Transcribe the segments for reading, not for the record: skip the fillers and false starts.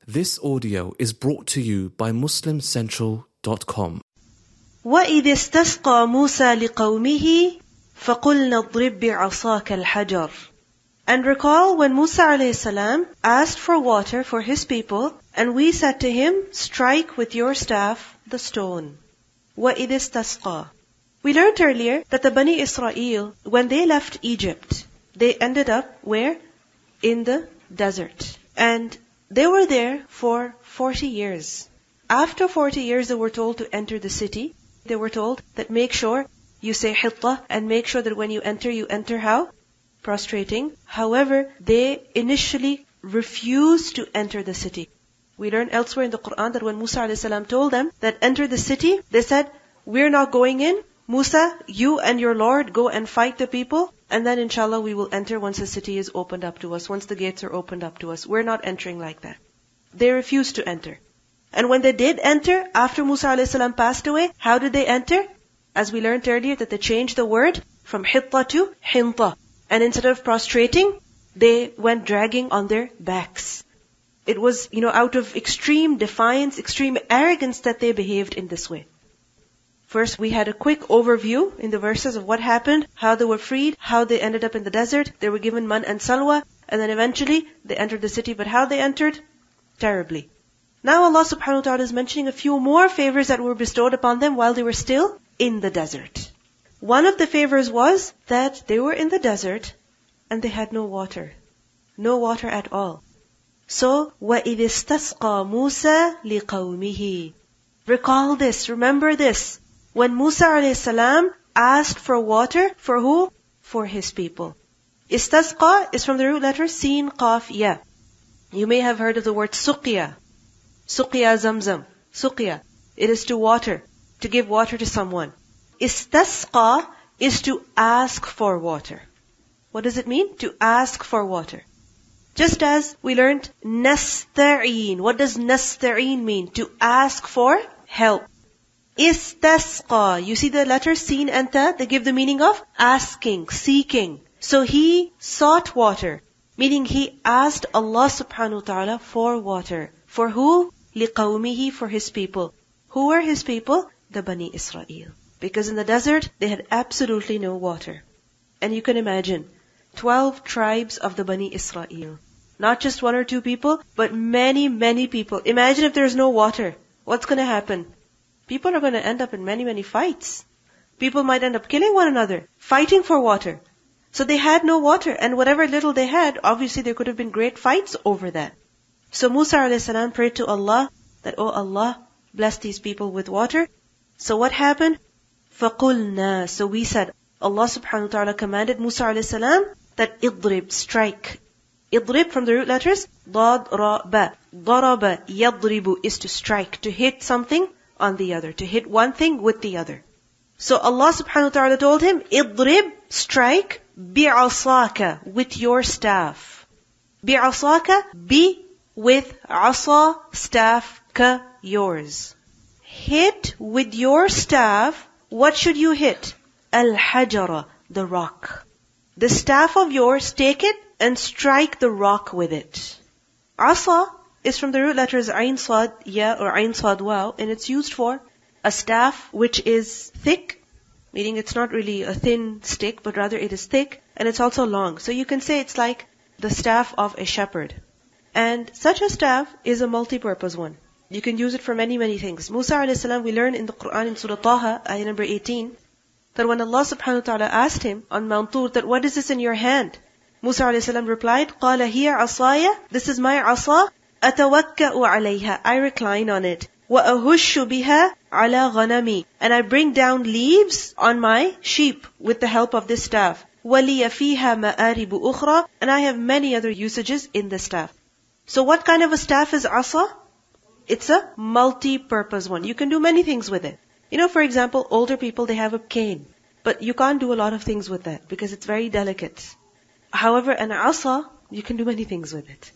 This audio is brought to you by MuslimCentral.com. وَإِذِ اسْتَسْقَى مُوسَى لِقَوْمِهِ فَقُلْنَا اضْرِبْ بِعَصَاكَ الْحَجَرَ. And recall when Musa a.s. asked for water for his people, and we said to him, strike with your staff the stone. وَإِذِ اسْتَسْقَى. We learned earlier that the Bani Israel, when they left Egypt, they ended up where? In the desert. And they were there for 40 years. After 40 years, they were told to enter the city. They were told that make sure you say hitta, and make sure that when you enter how? Prostrating. However, they initially refused to enter the city. We learn elsewhere in the Quran that when Musa a.s. told them that enter the city, they said, we're not going in. Musa, you and your Lord go and fight the people, and then inshallah we will enter once the city is opened up to us, once the gates are opened up to us. We're not entering like that. They refused to enter. And when they did enter, after Musa a.s. passed away, how did they enter? As we learned earlier, that they changed the word from hitta to hinta. And instead of prostrating, they went dragging on their backs. It was, out of extreme defiance, extreme arrogance that they behaved in this way. First, we had a quick overview in the verses of what happened, how they were freed, how they ended up in the desert. They were given man and salwa, and then eventually they entered the city. But how they entered? Terribly. Now Allah subhanahu wa ta'ala is mentioning a few more favors that were bestowed upon them while they were still in the desert. One of the favors was that they were in the desert and they had no water. No water at all. So, وَإِذِ اسْتَسْقَى مُوسَى لِقَوْمِهِ. Recall this, remember this. When Musa a.s. asked for water, for who? For his people. Istasqa is from the root letter Sin, Qaf, Ya. You may have heard of the word suqya. Suqya zamzam. Suqya. It is to water, to give water to someone. Istasqa is to ask for water. What does it mean? To ask for water. Just as we learned nasta'een. What does nasta'een mean? To ask for help. Istasqa. You see the letters Sin and Ta? They give the meaning of asking, seeking. So he sought water. Meaning he asked Allah subhanahu wa ta'ala for water. For who? لِقَوْمِهِ. For his people. Who were his people? The Bani Israel. Because in the desert, they had absolutely no water. And you can imagine, 12 tribes of the Bani Israel. Not just one or two people, but many, many people. Imagine if there's no water. What's going to happen? People are going to end up in many, many fights. People might end up killing one another, fighting for water. So they had no water, and whatever little they had, obviously there could have been great fights over that. So Musa a.s. prayed to Allah that, oh Allah, bless these people with water. So what happened? فَقُلْنَا. So we said, Allah subhanahu wa ta'ala commanded Musa a.s. that idrib, strike. Idrib from the root letters, dad, ra, ba. Daraba, yadribu is to strike, to hit something on the other, to hit one thing with the other. So Allah subhanahu wa ta'ala told him, idrib, strike, bi'asaka, with your staff. Bi'asaka, bi, with asa, staff, ka, yours. Hit with your staff, what should you hit? Al-hajara, the rock. The staff of yours, take it and strike the rock with it. Asa is from the root letters Ain Sad Ya or Ain Sad Waw, and it's used for a staff which is thick, meaning it's not really a thin stick, but rather it is thick, and it's also long. So you can say it's like the staff of a shepherd. And such a staff is a multi-purpose one. You can use it for many, many things. Musa a.s. we learn in the Quran in Surah Taha, ayah number 18, that when Allah subhanahu wa ta'ala asked him on Mount Tur that what is this in your hand? Musa a.s. replied, قَالَ هِيَ عَصَايَ. This is my asa. أَتَوَكَّأُ عَلَيْهَا. I recline on it. وَأَهُشُّ بِهَا عَلَى غَنَمِي. And I bring down leaves on my sheep with the help of this staff. وَلِيَ فِيهَا مَآرِبُ أُخْرَى. And I have many other usages in the staff. So what kind of a staff is asa? It's a multi-purpose one. You can do many things with it. For example, older people, they have a cane. But you can't do a lot of things with that because it's very delicate. However, an asa, you can do many things with it.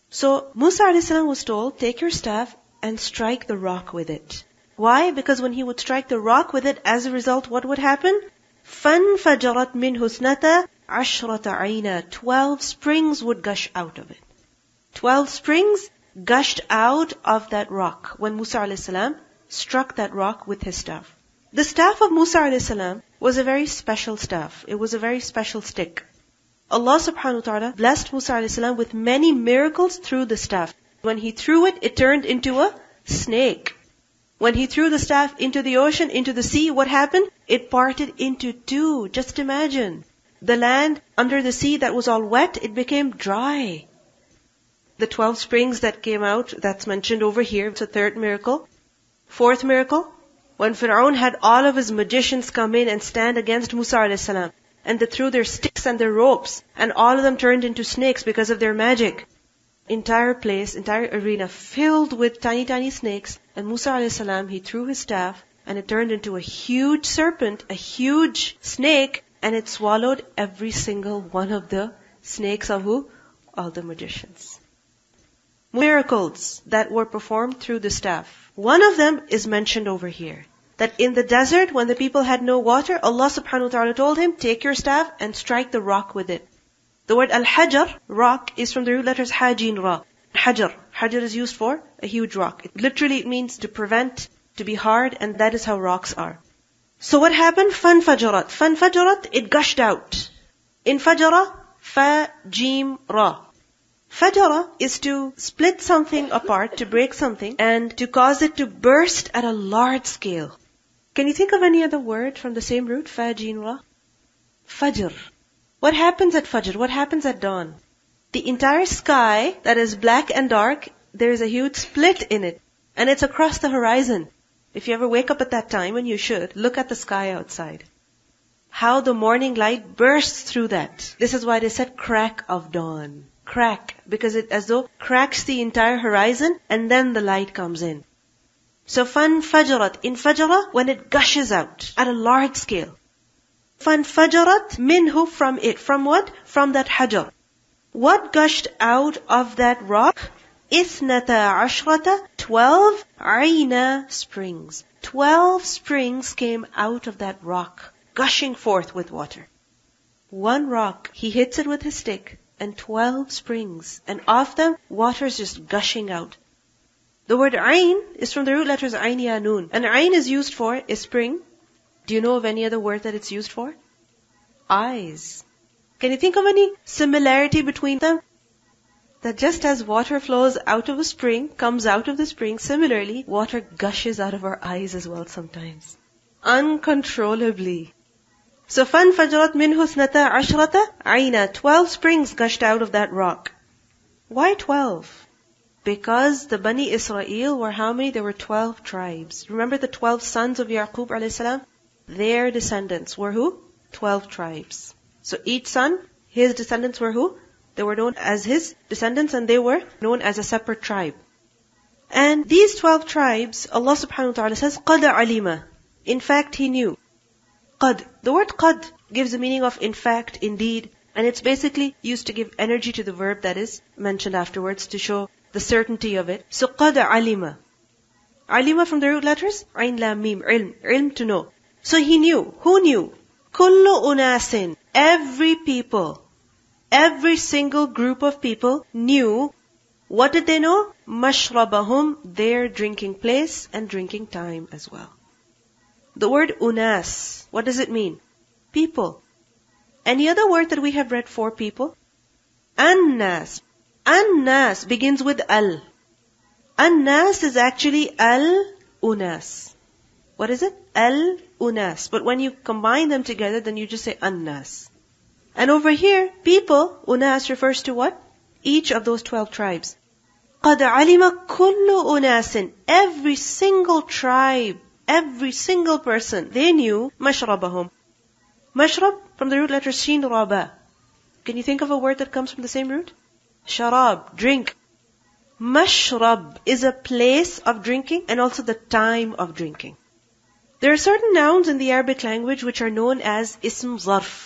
So Musa a.s. was told, take your staff and strike the rock with it. Why? Because when he would strike the rock with it, as a result, what would happen? فَانْفَجَرَتْ مِنْهُ اثْنَتَا عَشْرَةَ عَيْنًا. 12 springs would gush out of it. 12 springs, gushed out of that rock when Musa a.s. struck that rock with his staff. The staff of Musa a.s. was a very special staff. It was a very special stick. Allah subhanahu wa ta'ala blessed Musa a.s. with many miracles through the staff. When he threw it, it turned into a snake. When he threw the staff into the ocean, into the sea, what happened? It parted into two. Just imagine. The land under the sea that was all wet, it became dry. The 12 springs that came out, that's mentioned over here, it's a third miracle. Fourth miracle, when Fir'aun had all of his magicians come in and stand against Musa a.s. and they threw their sticks and their ropes, and all of them turned into snakes because of their magic. Entire place, entire arena filled with tiny, tiny snakes. And Musa a.s. he threw his staff and it turned into a huge serpent, a huge snake, and it swallowed every single one of the snakes of who? All the magicians. Miracles that were performed through the staff. One of them is mentioned over here. That in the desert, when the people had no water, Allah subhanahu wa ta'ala told him, take your staff and strike the rock with it. The word al-hajar, rock, is from the root letters hajin ra. Hajar. Hajar is used for a huge rock. It means to prevent, to be hard, and that is how rocks are. So what happened? Fanfajarat. Fanfajarat, it gushed out. In fajara, fa, jim, ra. Fajara is to split something apart, to break something, and to cause it to burst at a large scale. Can you think of any other word from the same root? Fa, jim, ra. Fajr. What happens at Fajr? What happens at dawn? The entire sky that is black and dark, there is a huge split in it. And it's across the horizon. If you ever wake up at that time, and you should, look at the sky outside. How the morning light bursts through that. This is why they said crack of dawn. Crack. Because it as though cracks the entire horizon and then the light comes in. So fanfajarat. In fajara, when it gushes out at a large scale. Fanfajarat minhu, from it. From what? From that hajar. What gushed out of that rock? Ithnata ashrata, 12 aina springs. 12 springs came out of that rock, gushing forth with water. One rock, he hits it with his stick, and 12 springs. And of them, water is just gushing out. The word ain is from the root letters ain ya noon. And ain is used for a spring. Do you know of any other word that it's used for? Eyes. Can you think of any similarity between them? That just as water flows out of a spring, comes out of the spring, similarly, water gushes out of our eyes as well sometimes. Uncontrollably. So, فَانْفَجَرَتْ مِنْهُ اثْنَتَا عَشْرَةَ عَيْنًا, 12 springs gushed out of that rock. Why 12? Because the Bani Israel were how many? There were 12 tribes. Remember the 12 sons of Yaqub a.s.? Their descendants were who? 12 tribes. So each son, his descendants were who? They were known as his descendants and they were known as a separate tribe. And these 12 tribes, Allah subhanahu wa ta'ala says, قَدْ عَلِمَ. In fact, He knew. قَدْ. The word قَدْ gives the meaning of in fact, indeed. And it's basically used to give energy to the verb that is mentioned afterwards to show the certainty of it. So قَدْ عَلِمَ. Alima from the root letters? Ain, lam, mim, ilm. Ilm, to know. So He knew. Who knew? Kullu unasin. Every people. Every single group of people knew. What did they know? Mashrabahum, their drinking place and drinking time as well. The word unas, what does it mean? People. Any other word that we have read for people? Annas. Annas begins with al. Annas is actually al-unas. What is it? Al-unas. But when you combine them together, then you just say annas. And over here, people, unas refers to what? Each of those 12 tribes. قَدْ عَلِمَ كُلُّ أُنَاسٍ. Every single tribe, every single person, they knew mashrabahum. Mashrab, from the root letter shin raba. Can you think of a word that comes from the same root? Sharab, drink. Mashrab is a place of drinking and also the time of drinking. There are certain nouns in the Arabic language which are known as ism zarf.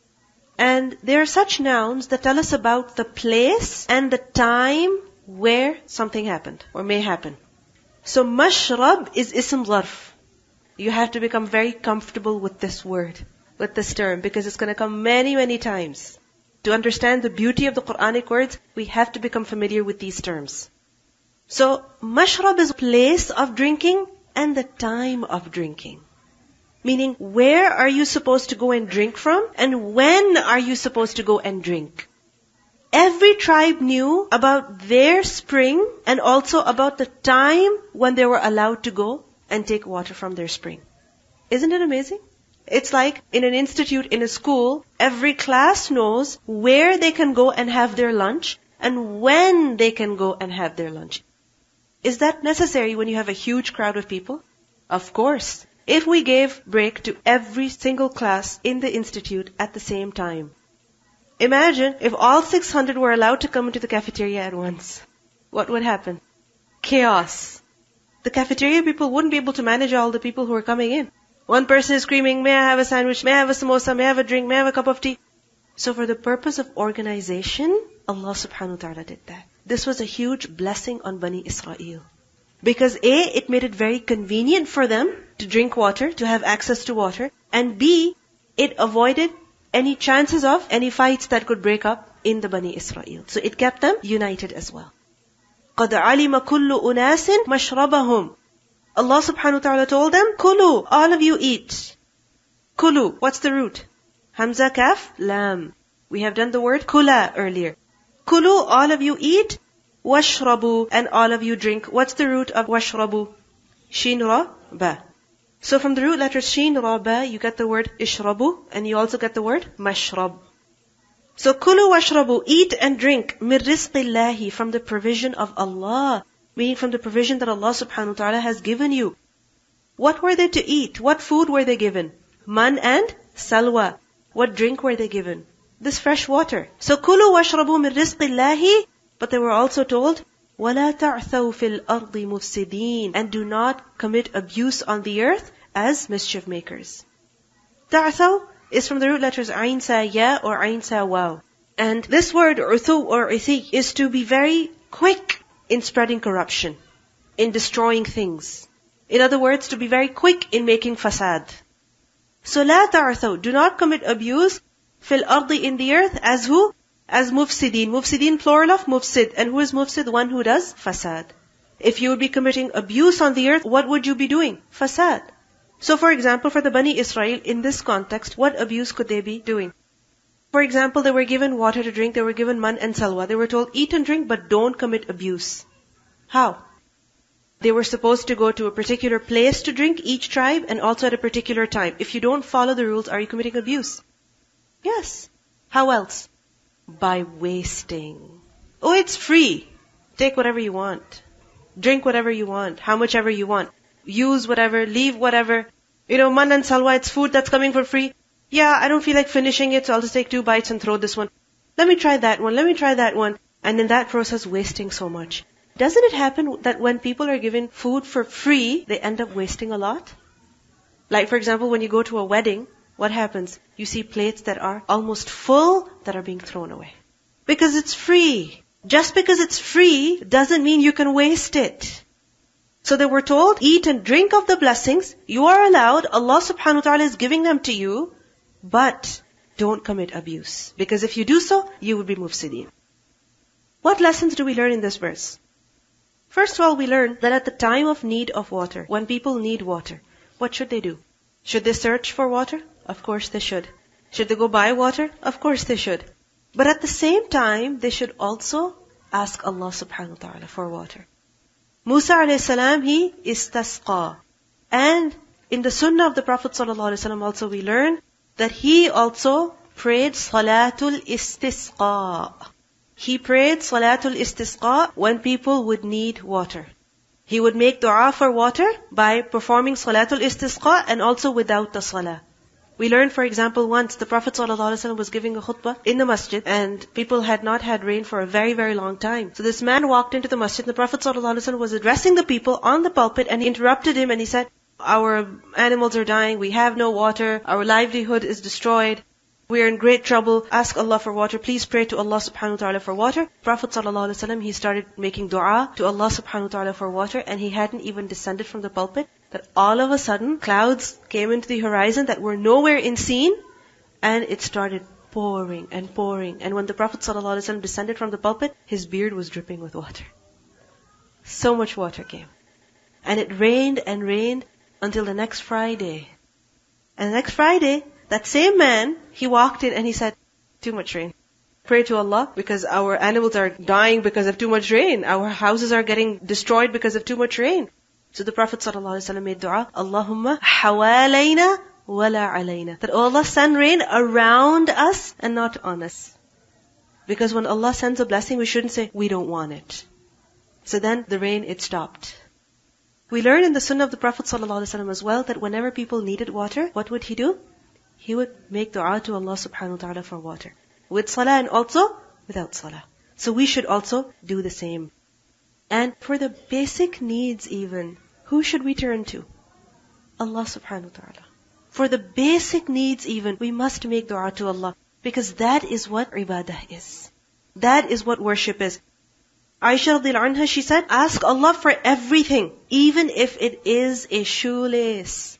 And there are such nouns that tell us about the place and the time where something happened or may happen. So mashrab is ism zarf. You have to become very comfortable with this word, with this term, because it's going to come many, many times. To understand the beauty of the Quranic words, we have to become familiar with these terms. So, mashrab is place of drinking and the time of drinking. Meaning, where are you supposed to go and drink from? And when are you supposed to go and drink? Every tribe knew about their spring and also about the time when they were allowed to go and take water from their spring. Isn't it amazing? It's like in an institute, in a school, every class knows where they can go and have their lunch and when they can go and have their lunch. Is that necessary when you have a huge crowd of people? Of course. If we gave break to every single class in the institute at the same time, imagine if all 600 were allowed to come into the cafeteria at once. What would happen? Chaos. The cafeteria people wouldn't be able to manage all the people who are coming in. One person is screaming, may I have a sandwich, may I have a samosa, may I have a drink, may I have a cup of tea. So for the purpose of organization, Allah subhanahu wa ta'ala did that. This was a huge blessing on Bani Israel. Because A, it made it very convenient for them to drink water, to have access to water. And B, it avoided any chances of any fights that could break up in the Bani Israel. So it kept them united as well. قَدْ عَلِمَ كُلُّ أُنَاسٍ مَشْرَبَهُمْ. Allah subhanahu wa ta'ala told them, Kulu, all of you eat. Kulu, what's the root? Hamza, kaf, lam. We have done the word kula earlier. Kulu, all of you eat. Washrabu, and all of you drink. What's the root of washrabu? Shin, ra, ba. So from the root letters shin, ra, ba, you get the word ishrabu, and you also get the word mashrab. So kulu washrabu, eat and drink, min rizqillahi, from the provision of Allah. Meaning from the provision that Allah subhanahu wa ta'ala has given you. What were they to eat? What food were they given? Man and salwa. What drink were they given? This fresh water. So kulu washrabu min rizqillahi, but they were also told, وَلَا تَعْثَوْا فِي الْأَرْضِ مُفْسِدِينَ, and do not commit abuse on the earth as mischief makers. Ta'thaw is from the root letters ayn sa ya or ayn sa waw. And this word uthu or ithi is to be very quick in spreading corruption, in destroying things. In other words, to be very quick in making fasad. So la ta'thaw, do not commit abuse, fil ardi, in the earth, as who? As mufsidin. Mufsidin, plural of mufsid. And who is mufsid? The one who does fasad. If you would be committing abuse on the earth, what would you be doing? Fasad. So for example, for the Bani Israel, in this context, what abuse could they be doing? For example, they were given water to drink, they were given man and salwa. They were told, eat and drink, but don't commit abuse. How? They were supposed to go to a particular place to drink, each tribe, and also at a particular time. If you don't follow the rules, are you committing abuse? Yes. How else? By wasting. Oh, it's free. Take whatever you want. Drink whatever you want. How much ever you want. Use whatever, leave whatever. Man and salwa, it's food that's coming for free. Yeah, I don't feel like finishing it, so I'll just take 2 bites and throw this one. Let me try that one, let me try that one. And in that process, wasting so much. Doesn't it happen that when people are given food for free, they end up wasting a lot? Like for example, when you go to a wedding, what happens? You see plates that are almost full that are being thrown away. Because it's free. Just because it's free doesn't mean you can waste it. So they were told, eat and drink of the blessings. You are allowed. Allah subhanahu wa ta'ala is giving them to you. But don't commit abuse. Because if you do so, you will be mufsideen. What lessons do we learn in this verse? First of all, we learn that at the time of need of water, when people need water, what should they do? Should they search for water? Of course they should. Should they go buy water? Of course they should. But at the same time, they should also ask Allah subhanahu wa ta'ala for water. Musa alayhi salam, he istasqa. And in the sunnah of the Prophet sallallahu alaihi wasallam also we learn that he also prayed Salatul Istisqa. He prayed Salatul Istisqa when people would need water. He would make dua for water by performing Salatul Istisqa and also without the salah. We learned, for example, once the Prophet ﷺ was giving a khutbah in the masjid and people had not had rain for a very, very long time. So this man walked into the masjid and the Prophet ﷺ was addressing the people on the pulpit and he interrupted him and he said, our animals are dying, we have no water, our livelihood is destroyed, we are in great trouble, ask Allah for water, please pray to Allah subhanahu wa ta'ala for water. Prophet ﷺ, he started making dua to Allah subhanahu wa ta'ala for water and he hadn't even descended from the pulpit that all of a sudden clouds came into the horizon that were nowhere in seen and it started pouring and pouring. And when the Prophet ﷺ descended from the pulpit, his beard was dripping with water. So much water came. And it rained and rained until the next Friday. And the next Friday, that same man, he walked in and he said, too much rain. Pray to Allah because our animals are dying because of too much rain. Our houses are getting destroyed because of too much rain. So the Prophet ﷺ made dua, Allahumma hawalayna wala alayna. That, oh Allah, send rain around us and not on us. Because when Allah sends a blessing, we shouldn't say, we don't want it. So then the rain, it stopped. We learn in the sunnah of the Prophet ﷺ as well that whenever people needed water, what would he do? He would make dua to Allah subhanahu wa ta'ala for water. With salah and also without salah. So we should also do the same. And for the basic needs even, who should we turn to? Allah subhanahu wa ta'ala. For the basic needs even, we must make dua to Allah. Because that is what ibadah is. That is what worship is. Aisha radhiyallahu anha, she said, ask Allah for everything, even if it is a shoelace.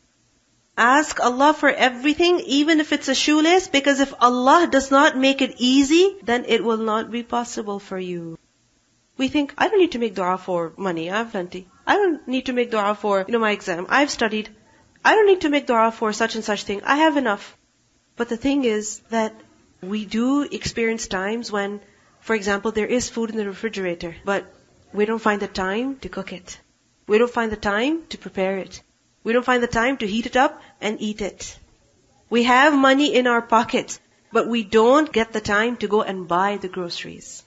Ask Allah for everything, even if it's a shoelace, because if Allah does not make it easy, then it will not be possible for you. We think, I don't need to make dua for money, I have plenty. I don't need to make dua for, my exam, I've studied. I don't need to make dua for such and such thing, I have enough. But the thing is that we do experience times when, for example, there is food in the refrigerator, but we don't find the time to cook it. We don't find the time to prepare it. We don't find the time to heat it up and eat it. We have money in our pockets, but we don't get the time to go and buy the groceries.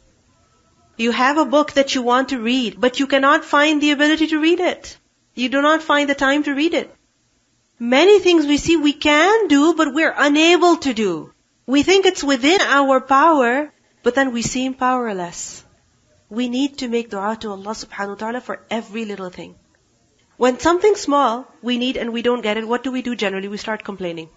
You have a book that you want to read, but you cannot find the ability to read it. You do not find the time to read it. Many things we see we can do, but we're unable to do. We think it's within our power, but then we seem powerless. We need to make dua to Allah subhanahu wa ta'ala for every little thing. When something small we need and we don't get it, what do we do generally? We start complaining.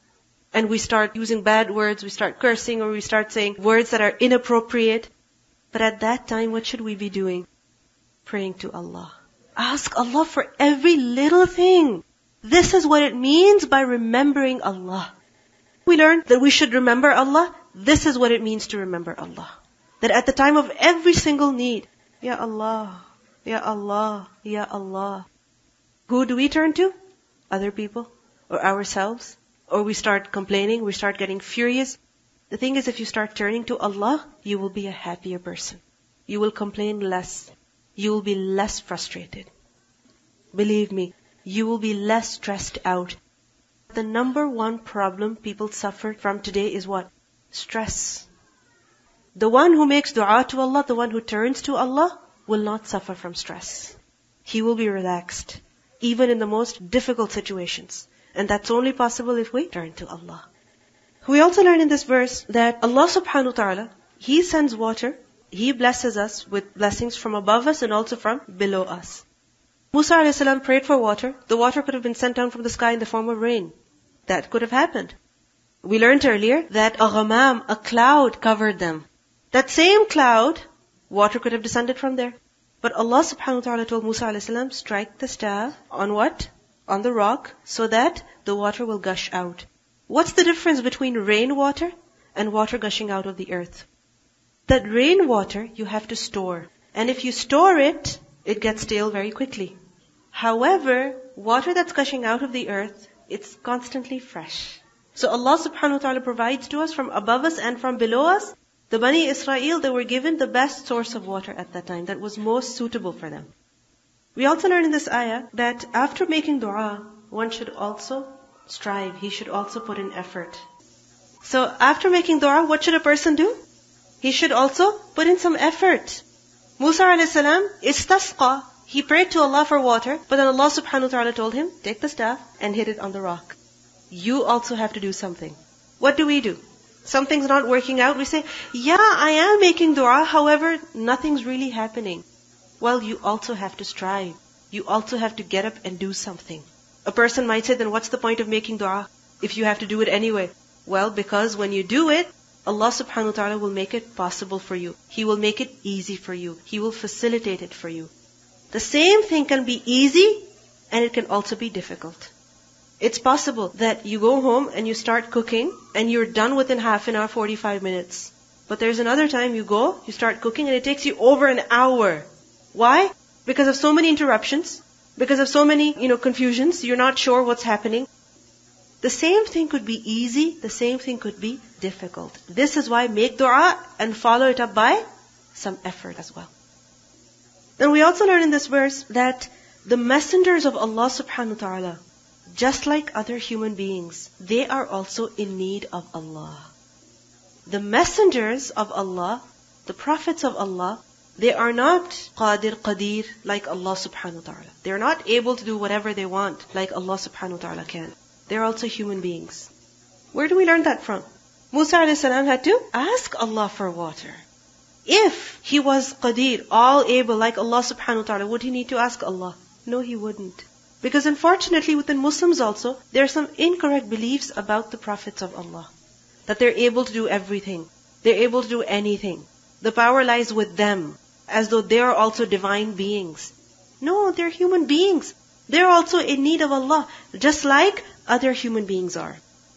And we start using bad words, we start cursing, or we start saying words that are inappropriate. But at that time, what should we be doing? Praying to Allah. Ask Allah for every little thing. This is what it means by remembering Allah. We learned that we should remember Allah. This is what it means to remember Allah. That at the time of every single need, Ya Allah, Ya Allah, Ya Allah. Who do we turn to? Other people? Or ourselves? Or we start complaining, we start getting furious. The thing is, if you start turning to Allah, you will be a happier person. You will complain less. You will be less frustrated. Believe me, you will be less stressed out. The number one problem people suffer from today is what? Stress. The one who makes dua to Allah, the one who turns to Allah, will not suffer from stress. He will be relaxed, even in the most difficult situations. And that's only possible if we turn to Allah. We also learn in this verse that Allah subhanahu wa ta'ala, He sends water, He blesses us with blessings from above us and also from below us. Musa a.s. prayed for water. The water could have been sent down from the sky in the form of rain. That could have happened. We learned earlier that a ghamam, a cloud, covered them. That same cloud, water could have descended from there. But Allah subhanahu wa ta'ala told Musa a.s. strike the staff on what? On the rock, so that the water will gush out. What's the difference between rainwater and water gushing out of the earth? That rainwater you have to store. And if you store it, it gets stale very quickly. However, water that's gushing out of the earth, it's constantly fresh. So Allah subhanahu wa ta'ala provides to us from above us and from below us. The Bani Israel, they were given the best source of water at that time that was most suitable for them. We also learn in this ayah that after making dua, one should also strive. He should also put in effort. So after making dua, what should a person do? He should also put in some effort. Musa a.s. istasqa. He prayed to Allah for water, but then Allah subhanahu wa ta'ala told him, take the staff and hit it on the rock. You also have to do something. What do? Something's not working out. We say, yeah, I am making dua, however, nothing's really happening. Well, you also have to strive. You also have to get up and do something. A person might say, then what's the point of making dua if you have to do it anyway? Well, because when you do it, Allah subhanahu wa ta'ala will make it possible for you. He will make it easy for you. He will facilitate it for you. The same thing can be easy and it can also be difficult. It's possible that you go home and you start cooking and you're done within half an hour, 45 minutes. But there's another time you go, you start cooking and it takes you over an hour. Why? because of so many interruptions, because of so many, confusions, you're not sure what's happening. The same thing could be easy, the same thing could be difficult. This is why make dua and follow it up by some effort as well. Then we also learn in this verse that the messengers of Allah subhanahu wa ta'ala, just like other human beings, they are also in need of Allah. The messengers of Allah, the prophets of Allah, they are not qadir like Allah subhanahu wa ta'ala. They are not able to do whatever they want like Allah subhanahu wa ta'ala can. They are also human beings. Where do we learn that from? Musa alayhi salam had to ask Allah for water. If he was qadir, all able like Allah subhanahu wa ta'ala, would he need to ask Allah? No, he wouldn't. Because unfortunately within Muslims also, there are some incorrect beliefs about the prophets of Allah. That they're able to do everything. They're able to do anything. The power lies with them, as though they are also divine beings. No, they're human beings. They're also in need of Allah, just like other human beings are.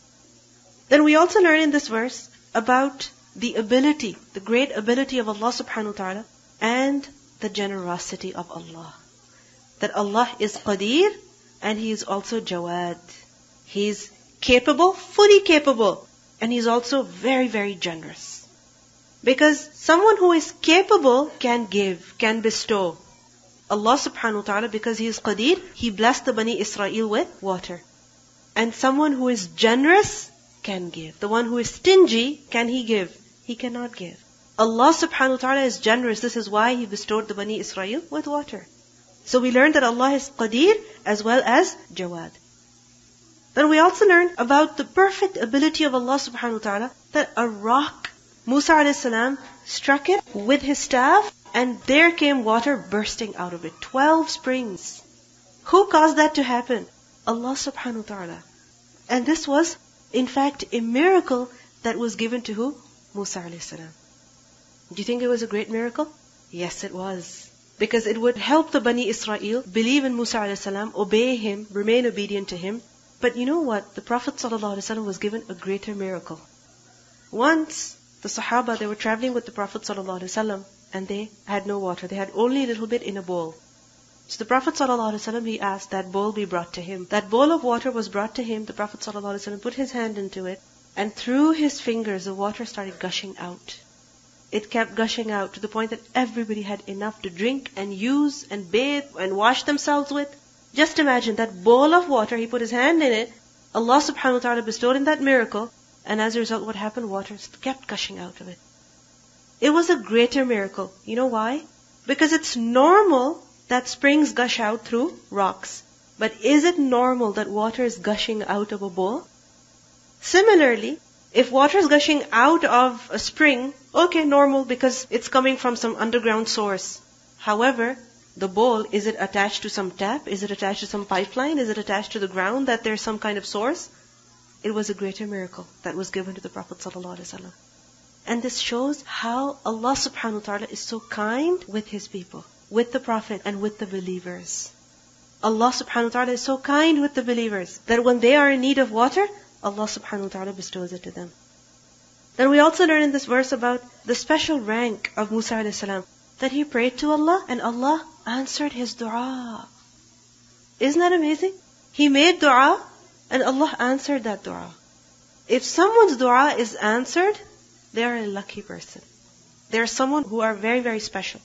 Then we also learn in this verse about the ability, the great ability of Allah subhanahu wa ta'ala, and the generosity of Allah. That Allah is qadir, and He is also jawad. He is capable, fully capable, and He is also very, very generous. Because someone who is capable can give, can bestow. Allah subhanahu wa ta'ala, because He is qadir, He blessed the Bani Israel with water. And someone who is generous can give. The one who is stingy, can he give? He cannot give. Allah subhanahu wa ta'ala is generous. This is why He bestowed the Bani Israel with water. So we learned that Allah is qadir as well as jawad. Then we also learn about the perfect ability of Allah subhanahu wa ta'ala, that a rock, Musa alayhi salam struck it with his staff, and there came water bursting out of it. 12 springs. Who caused that to happen? Allah subhanahu wa ta'ala. And this was, in fact, a miracle that was given to who? Musa alayhi salam. Do you think it was a great miracle? Yes, it was. Because it would help the Bani Israel believe in Musa alayhi salam, obey him, remain obedient to him. But you know what? The Prophet sallallahu alaihi wasallam was given a greater miracle. Once, the Sahaba, they were traveling with the Prophet sallallahu alaihi wasallam, and they had no water. They had only a little bit in a bowl. So the Prophet ﷺ, he asked that bowl be brought to him. That bowl of water was brought to him. The Prophet ﷺ put his hand into it, and through his fingers the water started gushing out. It kept gushing out to the point that everybody had enough to drink and use and bathe and wash themselves with. Just imagine that bowl of water, he put his hand in it, Allah subhanahu wa ta'ala bestowed in that miracle, and as a result what happened? Water kept gushing out of it. It was a greater miracle. You know why? Because it's normal that springs gush out through rocks. But is it normal that water is gushing out of a bowl? Similarly, if water is gushing out of a spring, okay, normal, because it's coming from some underground source. However, the bowl, is it attached to some tap? Is it attached to some pipeline? Is it attached to the ground that there's some kind of source? It was a greater miracle that was given to the Prophet ﷺ. And this shows how Allah subhanahu wa ta'ala is so kind with His people, with the Prophet and with the believers. Allah subhanahu wa ta'ala is so kind with the believers that when they are in need of water, Allah subhanahu wa ta'ala bestows it to them. Then we also learn in this verse about the special rank of Musa alayhi salam, that he prayed to Allah and Allah answered his dua. Isn't that amazing? He made dua and Allah answered that dua. If someone's dua is answered, they are a lucky person. They are someone who are very, very special.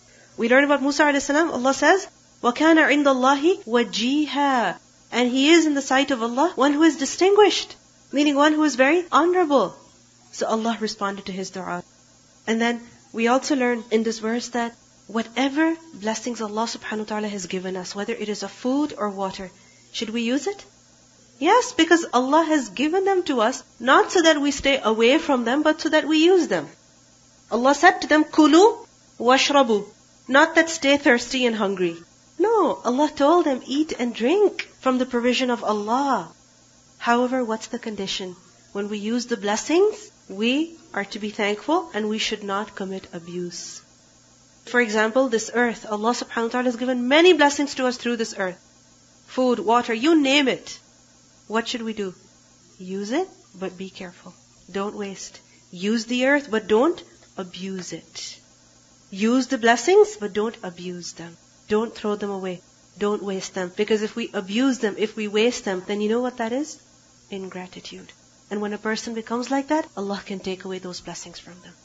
We learn about Musa alayhi salam, Allah says, وَكَانَ عِنْدَ اللَّهِ وَجِيهًا. And he is in the sight of Allah one who is distinguished, meaning one who is very honorable. So Allah responded to his dua. And then we also learn in this verse that whatever blessings Allah subhanahu wa ta'ala has given us, whether it is of food or water, should we use it? Yes, because Allah has given them to us, not so that we stay away from them, but so that we use them. Allah said to them, Kulu washrabu. Not that stay thirsty and hungry. No, Allah told them, eat and drink from the provision of Allah. However, what's the condition? When we use the blessings, we are to be thankful and we should not commit abuse. For example, this earth, Allah subhanahu wa ta'ala has given many blessings to us through this earth. Food, water, you name it. What should we do? Use it, but be careful. Don't waste. Use the earth, but don't abuse it. Use the blessings, but don't abuse them. Don't throw them away. Don't waste them. Because if we abuse them, if we waste them, then you know what that is? Ingratitude. And when a person becomes like that, Allah can take away those blessings from them.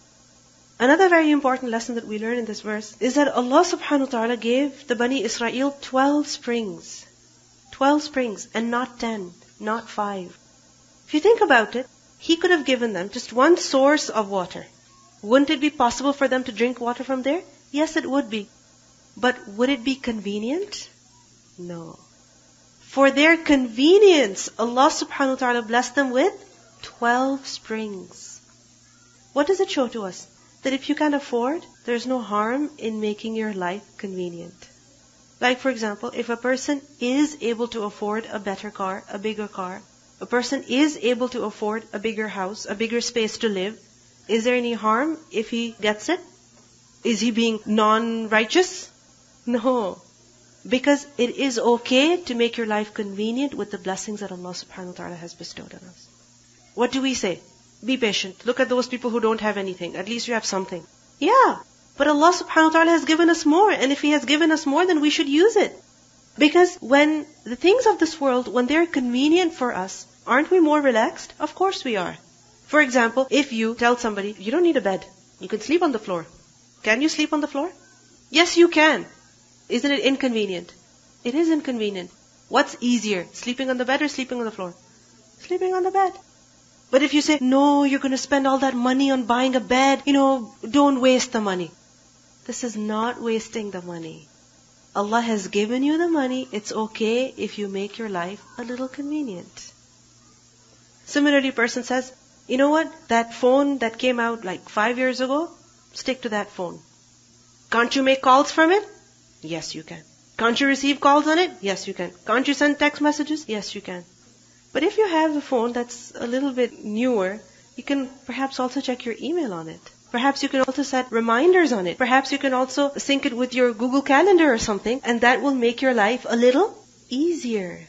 Another very important lesson that we learn in this verse is that Allah subhanahu wa ta'ala gave the Bani Israel 12 springs. 12 springs and not 10, not 5. If you think about it, He could have given them just one source of water. Wouldn't it be possible for them to drink water from there? Yes, it would be. But would it be convenient? No. For their convenience, Allah subhanahu wa ta'ala blessed them with 12 springs. What does it show to us? That if you can afford, there's no harm in making your life convenient. Like for example, if a person is able to afford a better car, a bigger car, a person is able to afford a bigger house, a bigger space to live, is there any harm if he gets it? Is he being non-righteous? No. Because it is okay to make your life convenient with the blessings that Allah subhanahu wa ta'ala has bestowed on us. What do we say? Be patient. Look at those people who don't have anything. At least you have something. Yeah. But Allah subhanahu wa ta'ala has given us more. And if He has given us more, then we should use it. Because when the things of this world, when they're convenient for us, aren't we more relaxed? Of course we are. For example, if you tell somebody, you don't need a bed. You can sleep on the floor. Can you sleep on the floor? Yes, you can. Isn't it inconvenient? It is inconvenient. What's easier, sleeping on the bed or sleeping on the floor? Sleeping on the bed. But if you say, no, you're going to spend all that money on buying a bed, don't waste the money. This is not wasting the money. Allah has given you the money. It's okay if you make your life a little convenient. Similarly, a person says, you know what? That phone that came out like 5 years ago, stick to that phone. Can't you make calls from it? Yes, you can. Can't you receive calls on it? Yes, you can. Can't you send text messages? Yes, you can. But if you have a phone that's a little bit newer, you can perhaps also check your email on it. Perhaps you can also set reminders on it. Perhaps you can also sync it with your Google Calendar or something, and that will make your life a little easier.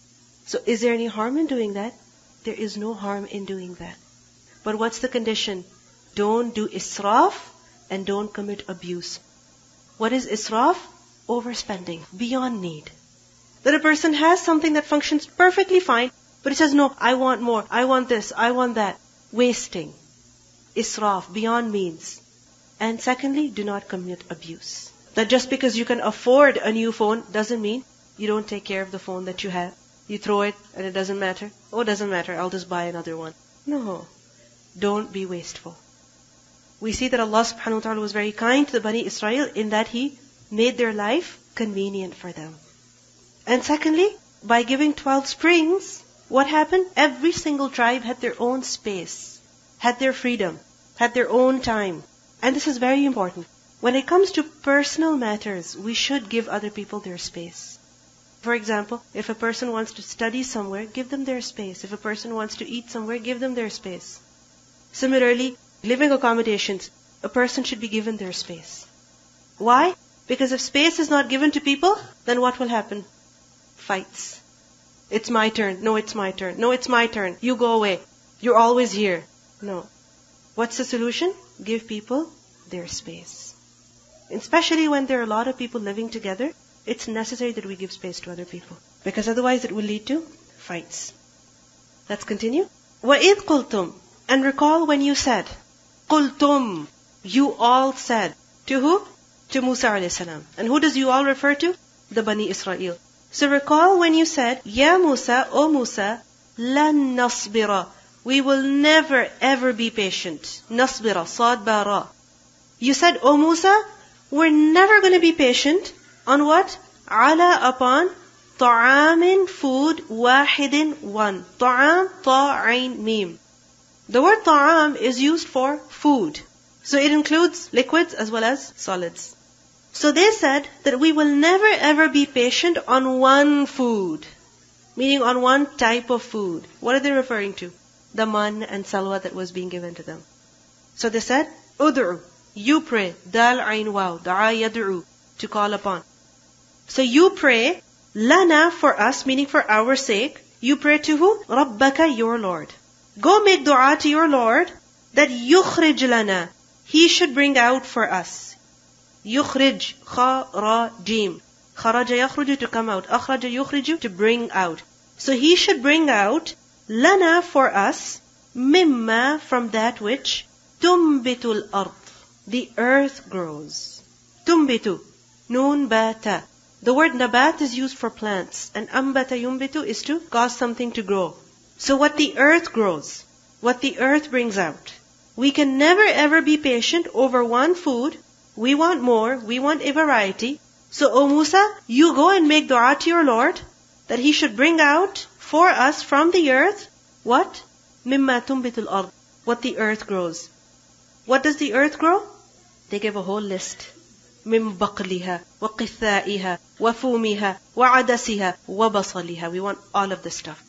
So is there any harm in doing that? There is no harm in doing that. But what's the condition? Don't do israf and don't commit abuse. What is israf? Overspending, beyond need. That a person has something that functions perfectly fine, but he says, no, I want more, I want this, I want that. Wasting. Israf, beyond means. And secondly, do not commit abuse. That just because you can afford a new phone doesn't mean you don't take care of the phone that you have. You throw it and it doesn't matter. Oh, it doesn't matter, I'll just buy another one. No. Don't be wasteful. We see that Allah subhanahu wa ta'ala was very kind to the Bani Israel in that He made their life convenient for them. And secondly, by giving 12 springs, what happened? Every single tribe had their own space, had their freedom, had their own time. And this is very important. When it comes to personal matters, we should give other people their space. For example, if a person wants to study somewhere, give them their space. If a person wants to eat somewhere, give them their space. Similarly, living accommodations, a person should be given their space. Why? Because if space is not given to people, then what will happen? Fights. It's my turn. No, it's my turn. No, it's my turn. You go away. You're always here. No. What's the solution? Give people their space. Especially when there are a lot of people living together, it's necessary that we give space to other people. Because otherwise it will lead to fights. Let's continue. وَإِذْ قُلْتُمْ. And recall when you said, قُلْتُمْ. You all said. To who? To Musa alayhi salam. And who does you all refer to? The Bani Israel. So recall when you said, Ya Musa, O Musa, لَن نَصْبِرَ. We will never ever be patient. Nasbira, sad bara. You said, O Musa, we're never going to be patient on what? Ala, upon ta'amin, food, wahidin, one. Ta'am, ta'ain, mim. The word ta'am is used for food. So it includes liquids as well as solids. So they said that we will never ever be patient on one food. Meaning on one type of food. What are they referring to? The man and salwa that was being given to them. So they said, Ud'u, you pray, dal ayn waw, da'a yad'u, to call upon. So you pray, lana, for us, meaning for our sake, you pray to who? Rabbaka, your Lord. Go make dua to your Lord, that yukhrij lana, He should bring out for us. يخرج خراجيم. خرج يخرج, to come out. أخرج يخرج, to bring out. So he should bring out لنا, for us, مما, from that which تنبت الأرض, the earth grows. تنبت, نون باتا. The word nabat is used for plants, and ambata yumbitu is to cause something to grow. So what the earth grows, what the earth brings out. We can never ever be patient over one food. We want more, we want a variety. So, O Musa, you go and make dua to your Lord that He should bring out for us from the earth, what? مِمَّا تُنْبِتُ الْأَرْضِ, what the earth grows. What does the earth grow? They give a whole list. مِن بَقْلِهَا وَقِثَّائِهَا وَفُومِهَا وَعَدَسِهَا وَبَصَلِهَا. We want all of this stuff.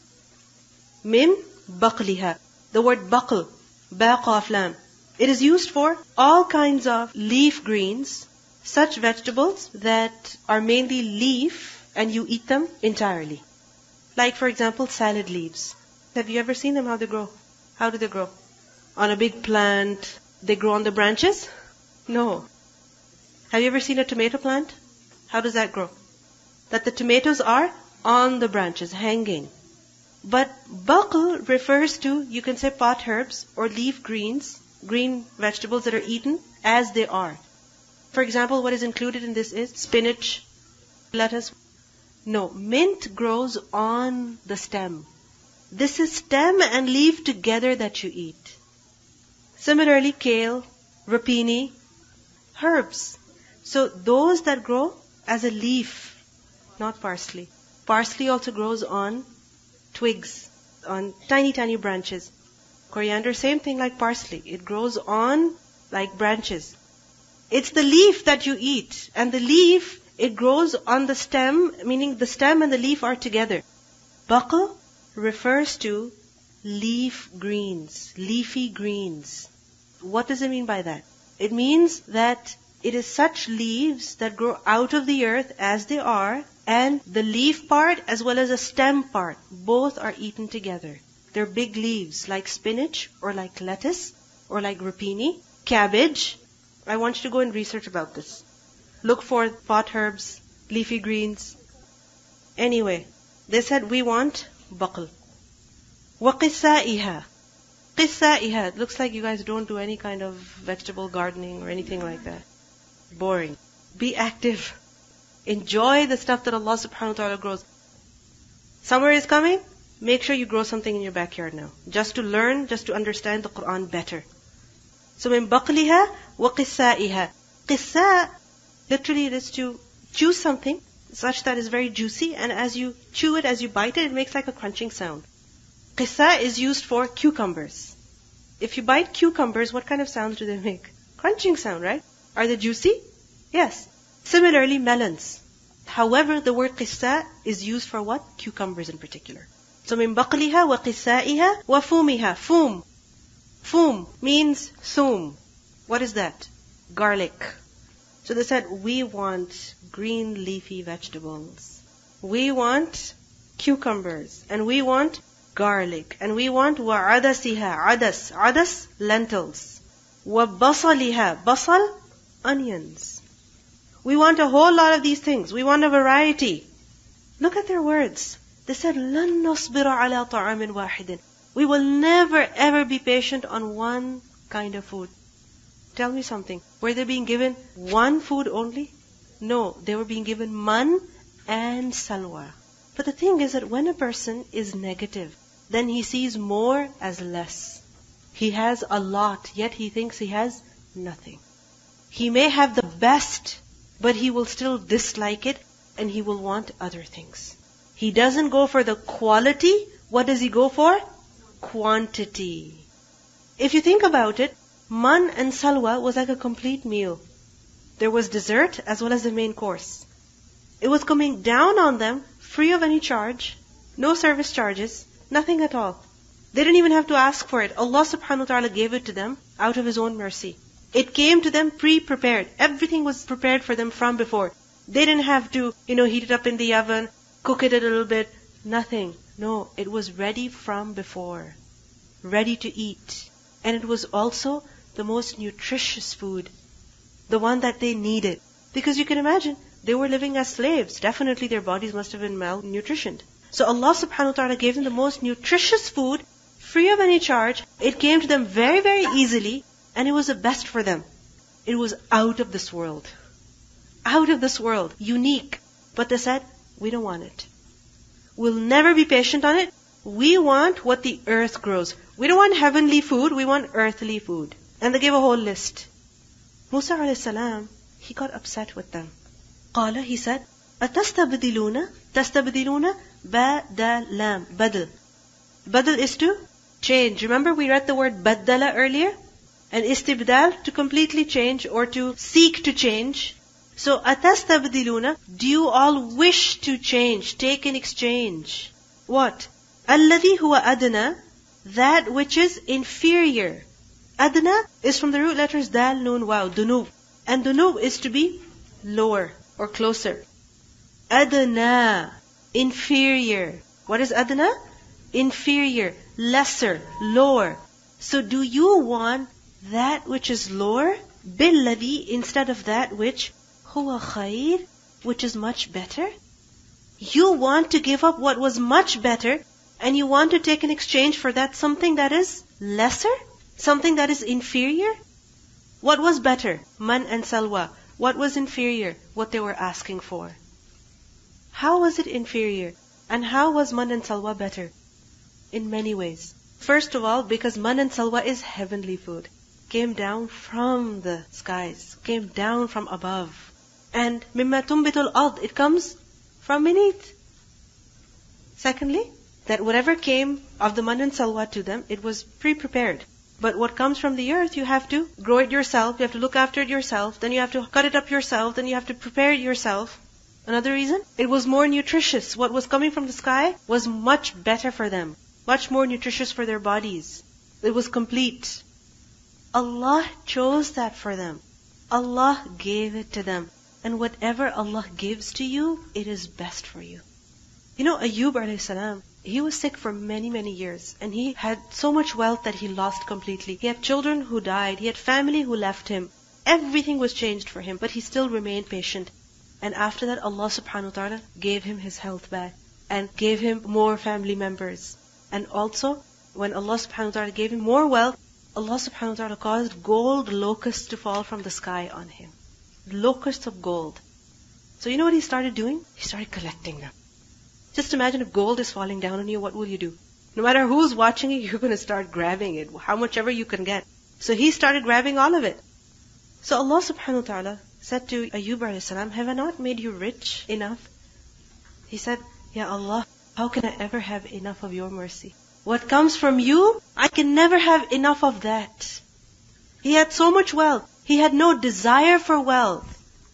مِن بَقْلِهَا. The word baql, ba qaf lam. It is used for all kinds of leaf greens, such vegetables that are mainly leaf and you eat them entirely. Like for example, salad leaves. Have you ever seen them, how they grow? How do they grow? On a big plant, they grow on the branches? No. Have you ever seen a tomato plant? How does that grow? That the tomatoes are on the branches, hanging. But baql refers to, you can say pot herbs or leaf greens, green vegetables that are eaten as they are. For example, what is included in this is spinach, lettuce. No, mint grows on the stem. This is stem and leaf together that you eat. Similarly, kale, rapini, herbs. So those that grow as a leaf, not parsley. Parsley also grows on twigs, on tiny branches. Coriander, same thing like parsley. It grows on like branches. It's the leaf that you eat. And the leaf, it grows on the stem, meaning the stem and the leaf are together. Baql refers to leaf greens, leafy greens. What does it mean by that? It means that it is such leaves that grow out of the earth as they are, and the leaf part as well as the stem part, both are eaten together. They're big leaves like spinach or like lettuce or like rapini, cabbage. I want you to go and research about this. Look for pot herbs, leafy greens. Anyway, they said we want baql. وَقِسَائِهَا. قِسَائِهَا. It looks like you guys don't do any kind of vegetable gardening or anything like that. Boring. Be active. Enjoy the stuff that Allah subhanahu wa ta'ala grows. Summer is coming. Make sure you grow something in your backyard now. Just to learn, just to understand the Quran better. So min baqliha wa qissaiha. Qissa, literally it is to chew something such that is very juicy, and as you chew it, as you bite it, it makes like a crunching sound. Qissa is used for cucumbers. If you bite cucumbers, what kind of sounds do they make? Crunching sound, right? Are they juicy? Yes. Similarly, melons. However, the word qissa is used for what? Cucumbers in particular. So min baqliha wa qissaiha wa fumiha. Fum. Fum means thum. What is that? Garlic. So they said, we want green leafy vegetables. We want cucumbers. And we want garlic. And we want wa'adasiha. Adas, lentils. Wa basaliha. Basal, onions. We want a whole lot of these things. We want a variety. Look at their words. They said, لَن نَصْبِرَ عَلَىٰ طَعَامٍ وَاحِدٍ. We will never ever be patient on one kind of food. Tell me something. Were they being given one food only? No, they were being given man and salwa. But the thing is that when a person is negative, then he sees more as less. He has a lot, yet he thinks he has nothing. He may have the best, but he will still dislike it, and he will want other things. He doesn't go for the quality. What does he go for? Quantity. If you think about it, man and salwa was like a complete meal. There was dessert as well as the main course. It was coming down on them, free of any charge, no service charges, nothing at all. They didn't even have to ask for it. Allah subhanahu wa ta'ala gave it to them out of His own mercy. It came to them pre-prepared. Everything was prepared for them from before. They didn't have to, heat it up in the oven, cook it a little bit, nothing. No, it was ready from before. Ready to eat. And it was also the most nutritious food. the one that they needed. Because you can imagine, they were living as slaves. Definitely their bodies must have been malnutritioned. So Allah subhanahu wa ta'ala gave them the most nutritious food, free of any charge. It came to them very, very easily, and it was the best for them. It was out of this world. Out of this world. Unique. But they said, we don't want it. We'll never be patient on it. We want what the earth grows. We don't want heavenly food, we want earthly food. And they gave a whole list. Musa alayhi salam, he got upset with them. Qala, he said, أَتَسْتَبْدِلُونَ تَسْتَبْدِلُونَ بَدَلَام Badal. Badal is to change. Remember we read the word baddala earlier? And istibdal, to completely change or to seek to change. So, أَتَسْتَبْدِلُونَ, do you all wish to change, take in exchange? What? الَّذِي هُوَ أَدْنَى, that which is inferior. Adna is from the root letters dal, nun, waw, dunub. And dunub is to be lower or closer. Adna, inferior. What is adna? Inferior, lesser, lower. So do you want that which is lower? Billadhi, instead of that which huwa khair, which is much better? You want to give up what was much better, and you want to take in exchange for that something that is lesser? Something that is inferior? What was better? Man and salwa. What was inferior? What they were asking for. How was it inferior? And how was man and salwa better? In many ways. First of all, because man and salwa is heavenly food. Came down from the skies. Came down from above. And mimma tumbitul ard, it comes from beneath. Secondly, that whatever came of the man and salwa to them, it was pre-prepared. But what comes from the earth, you have to grow it yourself, you have to look after it yourself, then you have to cut it up yourself, then you have to prepare it yourself. Another reason, it was more nutritious. What was coming from the sky was much better for them, much more nutritious for their bodies. It was complete. Allah chose that for them. Allah gave it to them. And whatever Allah gives to you, it is best for you. You know, Ayyub alayhi salam, he was sick for many, many years. And he had so much wealth that he lost completely. He had children who died. He had family who left him. Everything was changed for him. But he still remained patient. And after that, Allah subhanahu wa ta'ala gave him his health back. And gave him more family members. And also, when Allah subhanahu wa ta'ala gave him more wealth, Allah subhanahu wa ta'ala caused gold locusts to fall from the sky on him. Locusts of gold. So you know what he started doing? He started collecting them. Just imagine if gold is falling down on you, what will you do? No matter who's watching you, you're going to start grabbing it, how much ever you can get. So he started grabbing all of it. So Allah subhanahu wa ta'ala said to Ayyub alayhi salam, have I not made you rich enough? He said, Ya Allah, how can I ever have enough of your mercy? What comes from you, I can never have enough of that. He had so much wealth. He had no desire for wealth.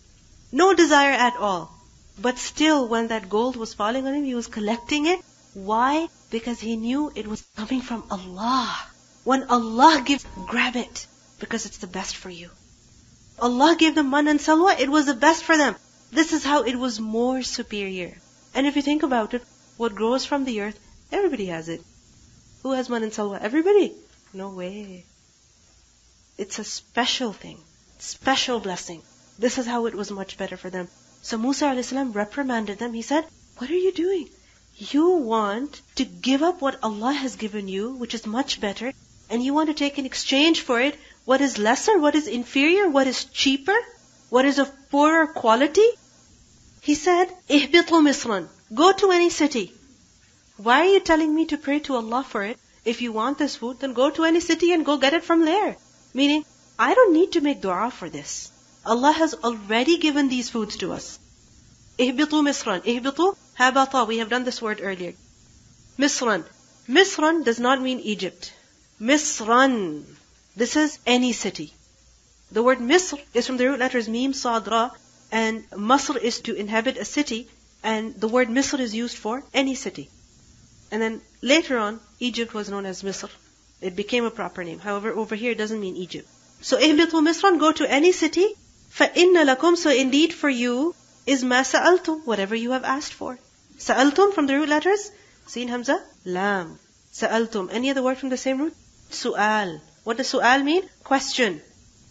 No desire at all. But still, when that gold was falling on him, he was collecting it. Why? Because he knew it was coming from Allah. When Allah gives, grab it. Because it's the best for you. Allah gave them man and salwa, it was the best for them. This is how it was more superior. And if you think about it, what grows from the earth, everybody has it. Who has man and salwa? Everybody? No way. It's a special thing. Special blessing. This is how it was much better for them. So Musa a.s. reprimanded them. He said, what are you doing? You want to give up what Allah has given you, which is much better, and you want to take in exchange for it what is lesser, what is inferior, what is cheaper, what is of poorer quality? He said, اهبطوا مصرا. Go to any city. Why are you telling me to pray to Allah for it? If you want this food, then go to any city and go get it from there. Meaning, I don't need to make dua for this. Allah has already given these foods to us. اهبطوا مصرا. اهبطوا habata. We have done this word earlier. Misran. Misran does not mean Egypt. Misran. This is any city. The word Misr is from the root letters Mim, Sad, Ra, and Masr is to inhabit a city, and the word Misr is used for any city. And then later on, Egypt was known as Misr. It became a proper name. However, over here it doesn't mean Egypt. So, اهبطوا مصرا, go to any city. فَإِنَّ لَكُمْ, so indeed for you is مَا سَأَلْتُمْ, whatever you have asked for. سَأَلْتُمْ from the root letters, Sin, Hamza, Lam. سَأَلْتُمْ, any other word from the same root? Su'al. What does su'al mean? Question.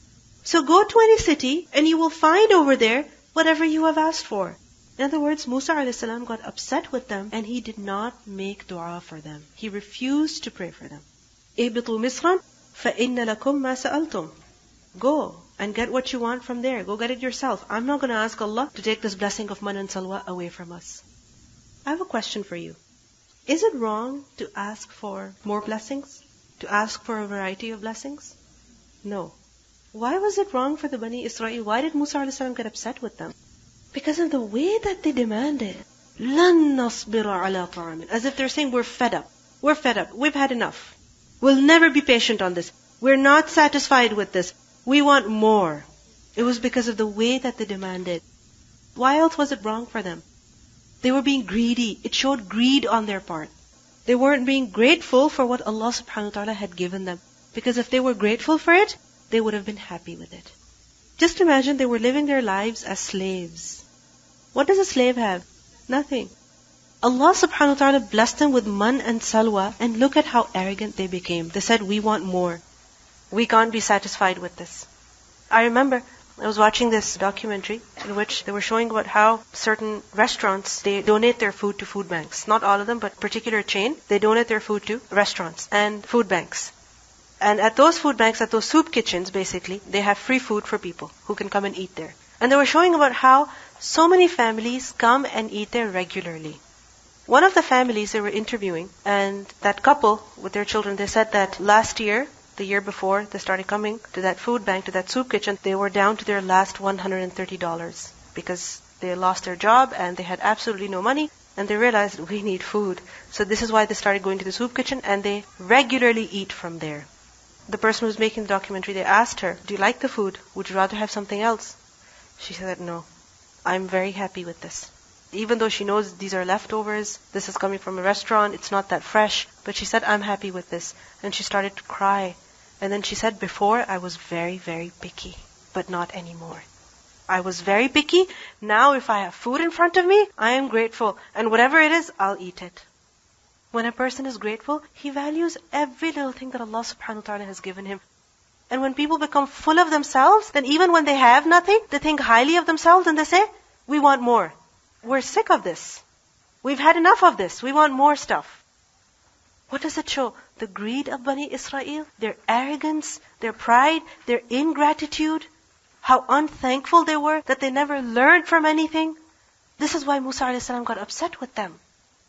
So go to any city and you will find over there whatever you have asked for. In other words, Musa a.s. got upset with them and he did not make dua for them. He refused to pray for them. اهبطوا مصرا فإن لكم ما سألتم. Go and get what you want from there. Go get it yourself. I'm not going to ask Allah to take this blessing of man and salwa away from us. I have a question for you. Is it wrong to ask for more blessings? To ask for a variety of blessings? No. Why was it wrong for the Bani Israel? Why did Musa a.s. get upset with them? Because of the way that they demanded. لَن نَصْبِرَ عَلَى طَعَامٍ. As if they're saying, we're fed up. We're fed up. We've had enough. We'll never be patient on this. We're not satisfied with this. We want more. It was because of the way that they demanded. Why else was it wrong for them? They were being greedy. It showed greed on their part. They weren't being grateful for what Allah subhanahu wa ta'ala had given them. Because if they were grateful for it, they would have been happy with it. Just imagine they were living their lives as slaves. What does a slave have? Nothing. Allah subhanahu wa ta'ala blessed them with man and salwa, and look at how arrogant they became. They said, we want more. We can't be satisfied with this. I remember I was watching this documentary in which they were showing about how certain restaurants, they donate their food to food banks. Not all of them, but particular chain, they donate their food to restaurants and food banks. And at those food banks, at those soup kitchens basically, they have free food for people who can come and eat there. And they were showing about how so many families come and eat there regularly. One of the families they were interviewing, and that couple with their children, they said that last year, the year before they started coming to that food bank, to that soup kitchen, they were down to their last $130 because they lost their job and they had absolutely no money, and they realized we need food. So this is why they started going to the soup kitchen, and they regularly eat from there. The person who was making the documentary, they asked her, do you like the food? Would you rather have something else? She said, no, I'm very happy with this. Even though she knows these are leftovers, this is coming from a restaurant, it's not that fresh, but she said, I'm happy with this. And she started to cry. And then she said, before I was very, very picky, but not anymore. I was very picky. Now if I have food in front of me, I am grateful. And whatever it is, I'll eat it. When a person is grateful, he values every little thing that Allah subhanahu wa ta'ala has given him. And when people become full of themselves, then even when they have nothing, they think highly of themselves and they say, we want more. We're sick of this. We've had enough of this. We want more stuff. What does it show? The greed of Bani Israel, their arrogance, their pride, their ingratitude, how unthankful they were that they never learned from anything. This is why Musa a.s. got upset with them.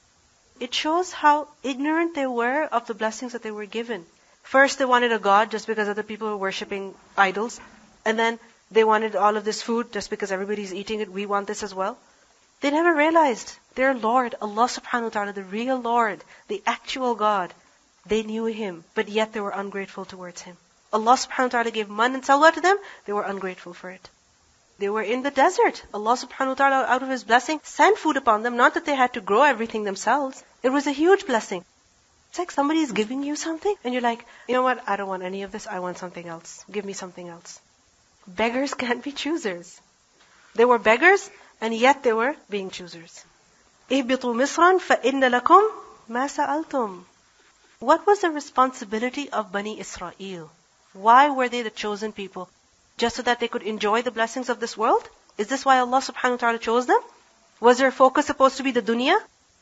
It shows how ignorant they were of the blessings that they were given. First, they wanted a god just because other people were worshipping idols. And then they wanted all of this food just because everybody's eating it. We want this as well. They never realized their Lord, Allah subhanahu wa ta'ala, the real Lord, the actual God, they knew Him, but yet they were ungrateful towards Him. Allah subhanahu wa ta'ala gave man and salwa to them, they were ungrateful for it. They were in the desert. Allah subhanahu wa ta'ala, out of His blessing, sent food upon them, not that they had to grow everything themselves. It was a huge blessing. It's like somebody is giving you something, and you're like, you know what, I don't want any of this, I want something else. Give me something else. Beggars can't be choosers. They were beggars, and yet they were being choosers. اهبطوا مصرا فإن لكم ما سألتم. What was the responsibility of Bani Israel? Why were they the chosen people? Just so that they could enjoy the blessings of this world? Is this why Allah subhanahu wa ta'ala chose them? Was their focus supposed to be the dunya?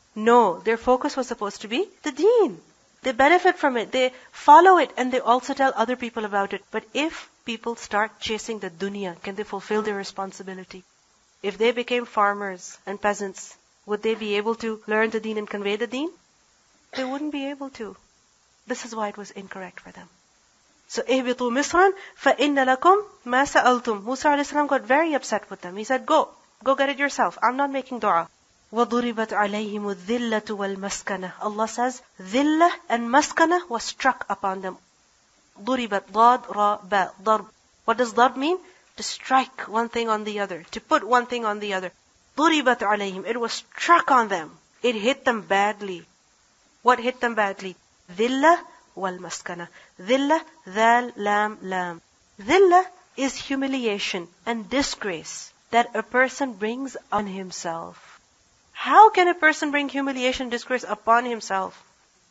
No, their focus was supposed to be the deen. They benefit from it, they follow it, and they also tell other people about it. But if people start chasing the dunya, can they fulfill their responsibility? If they became farmers and peasants, would they be able to learn the deen and convey the deen? They wouldn't be able to. This is why it was incorrect for them. So, اهبطوا مصرا فإن لكم ما سألتم. Musa a.s. got very upset with them. He said, go get it yourself. I'm not making dua. وَضُرِبَتْ عَلَيْهِمُ الذِّلَّةُ وَالْمَسْكَنَةُ. Allah says, dhillah and maskana was struck upon them. ضُرِبَتْ ضاد را با ضرب. What does ضرب mean? To strike one thing on the other, to put one thing on the other. ضُرِبَتْ عَلَيْهِمْ. It was struck on them. It hit them badly. What hit them badly? Dhillah wal maskana. Dhillah, dhal, lam, lam. Dhillah is humiliation and disgrace that a person brings on himself. How can a person bring humiliation and disgrace upon himself?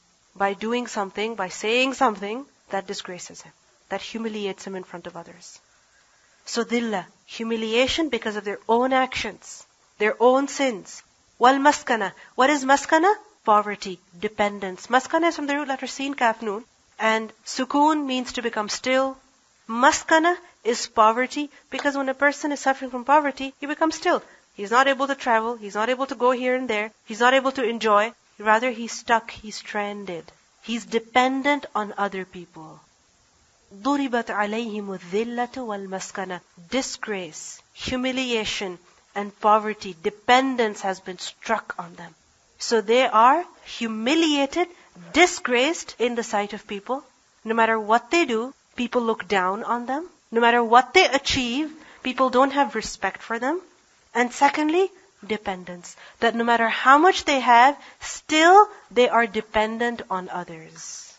By doing something, by saying something that disgraces him, that humiliates him in front of others. So dhillah, humiliation because of their own actions, their own sins. Wal maskana. What is maskana? Poverty, dependence. Maskana is from the root letter sin, kaf, noon. And sukoon means to become still. Maskana is poverty, because when a person is suffering from poverty, he becomes still. He's not able to travel, he's not able to go here and there, he's not able to enjoy. Rather, he's stuck, he's stranded. He's dependent on other people. ضُرِبَتْ عَلَيْهِمُ الذِّلَّةُ وَالْمَسْكَنَةُ. Disgrace, humiliation, and poverty, dependence has been struck on them. So they are humiliated, disgraced in the sight of people. No matter what they do, people look down on them. No matter what they achieve, people don't have respect for them. And secondly, dependence. That no matter how much they have, still they are dependent on others.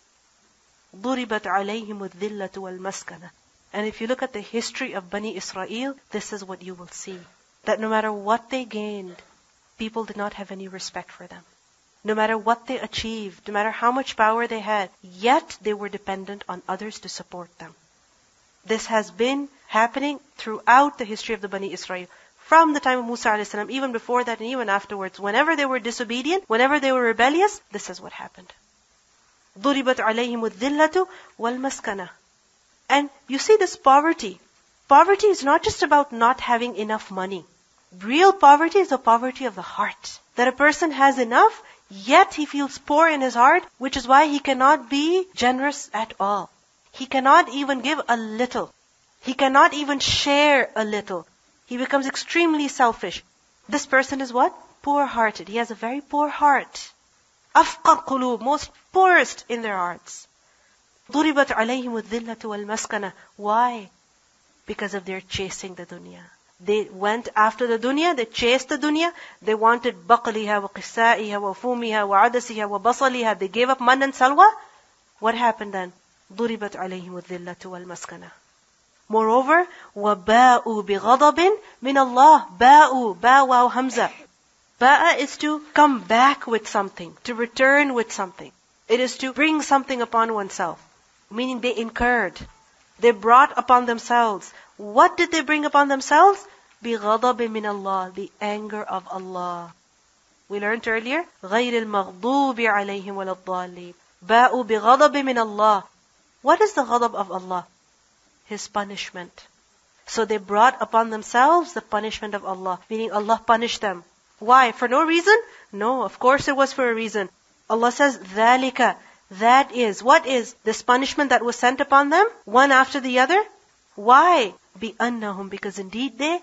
ضُرِبَتْ عَلَيْهِمُ الذِّلَّةُ وَالْمَسْكَنَةُ. And if you look at the history of Bani Israel, this is what you will see. That no matter what they gained, people did not have any respect for them. No matter what they achieved, no matter how much power they had, yet they were dependent on others to support them. This has been happening throughout the history of the Bani Israel. From the time of Musa a.s., even before that and even afterwards. Whenever they were disobedient, whenever they were rebellious, this is what happened. ضُرِبَتْ عَلَيْهِمُ الذِّلَّةُ وَالْمَسْكَنَةُ. And you see this poverty. Poverty is not just about not having enough money. Real poverty is the poverty of the heart. That a person has enough, yet he feels poor in his heart, which is why he cannot be generous at all. He cannot even give a little. He cannot even share a little. He becomes extremely selfish. This person is what? Poor-hearted. He has a very poor heart. أَفْقَرْ قُلُوب, most poorest in their hearts. ضُرِبَتْ عَلَيْهِمُ الذِّلَّةُ وَالْمَسْكَنَةُ. Why? Because of their chasing the dunya. They went after the dunya, they chased the dunya, they wanted بَقْلِهَا وَقِسَائِهَا وَفُومِهَا وَعَدَسِهَا وَبَصَلِهَا. They gave up man and salwa. What happened then? ضُرِبَتْ عَلَيْهِمُ الذِّلَّةُ وَالْمَسْكَنَةُ. Moreover, وَبَاءُوا بِغَضَبٍ مِنَ اللَّهِ. Ba'u, ba, waw, hamza. Ba'a is to come back with something, to return with something. It is to bring something upon oneself. Meaning they incurred. They brought upon themselves. What did they bring upon themselves? بِغَضَبٍ مِنَ اللَّهِ. The anger of Allah. We learned earlier, غَيْرِ الْمَغْضُوبِ عَلَيْهِمْ وَلَا الضَّالِّينَ. بَاءُوا بِغَضَبٍ مِنَ اللَّهِ. What is the ghadab of Allah? His punishment. So they brought upon themselves the punishment of Allah, meaning Allah punished them. Why? For no reason? No, of course it was for a reason. Allah says, ذَلِكَ. That is. What is this punishment that was sent upon them? One after the other? Why? بِأَنَّهُمْ. Because indeed they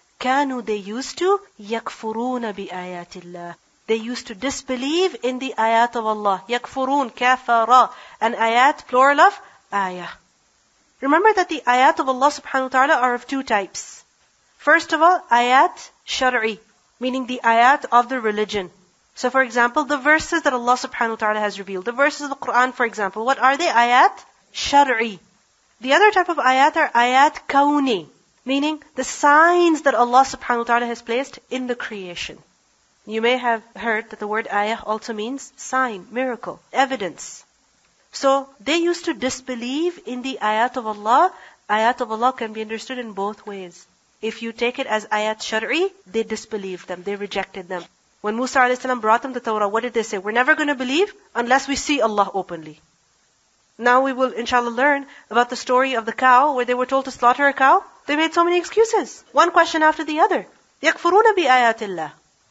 used to يَكْفُرُونَ بِآيَاتِ اللَّهِ. They used to disbelieve in the ayat of Allah. يَكْفُرُونَ كَفَرَ. And ayat, plural of ayah. Remember that the ayat of Allah subhanahu wa ta'ala are of two types. First of all, ayat shar'i, meaning the ayat of the religion. So for example, the verses that Allah subhanahu wa ta'ala has revealed, the verses of the Quran for example, what are they? Ayat shar'i. The other type of ayat are ayat kawni, meaning the signs that Allah subhanahu wa ta'ala has placed in the creation. You may have heard that the word ayah also means sign, miracle, evidence. So they used to disbelieve in the ayat of Allah. Ayat of Allah can be understood in both ways. If you take it as ayat shar'i, they disbelieved them, they rejected them. When Musa a.s. brought them the Torah, what did they say? We're never going to believe unless we see Allah openly. Now we will inshallah learn about the story of the cow, where they were told to slaughter a cow. They made so many excuses. One question after the other. يَكْفُرُونَ بِآيَاتِ اللَّهِ.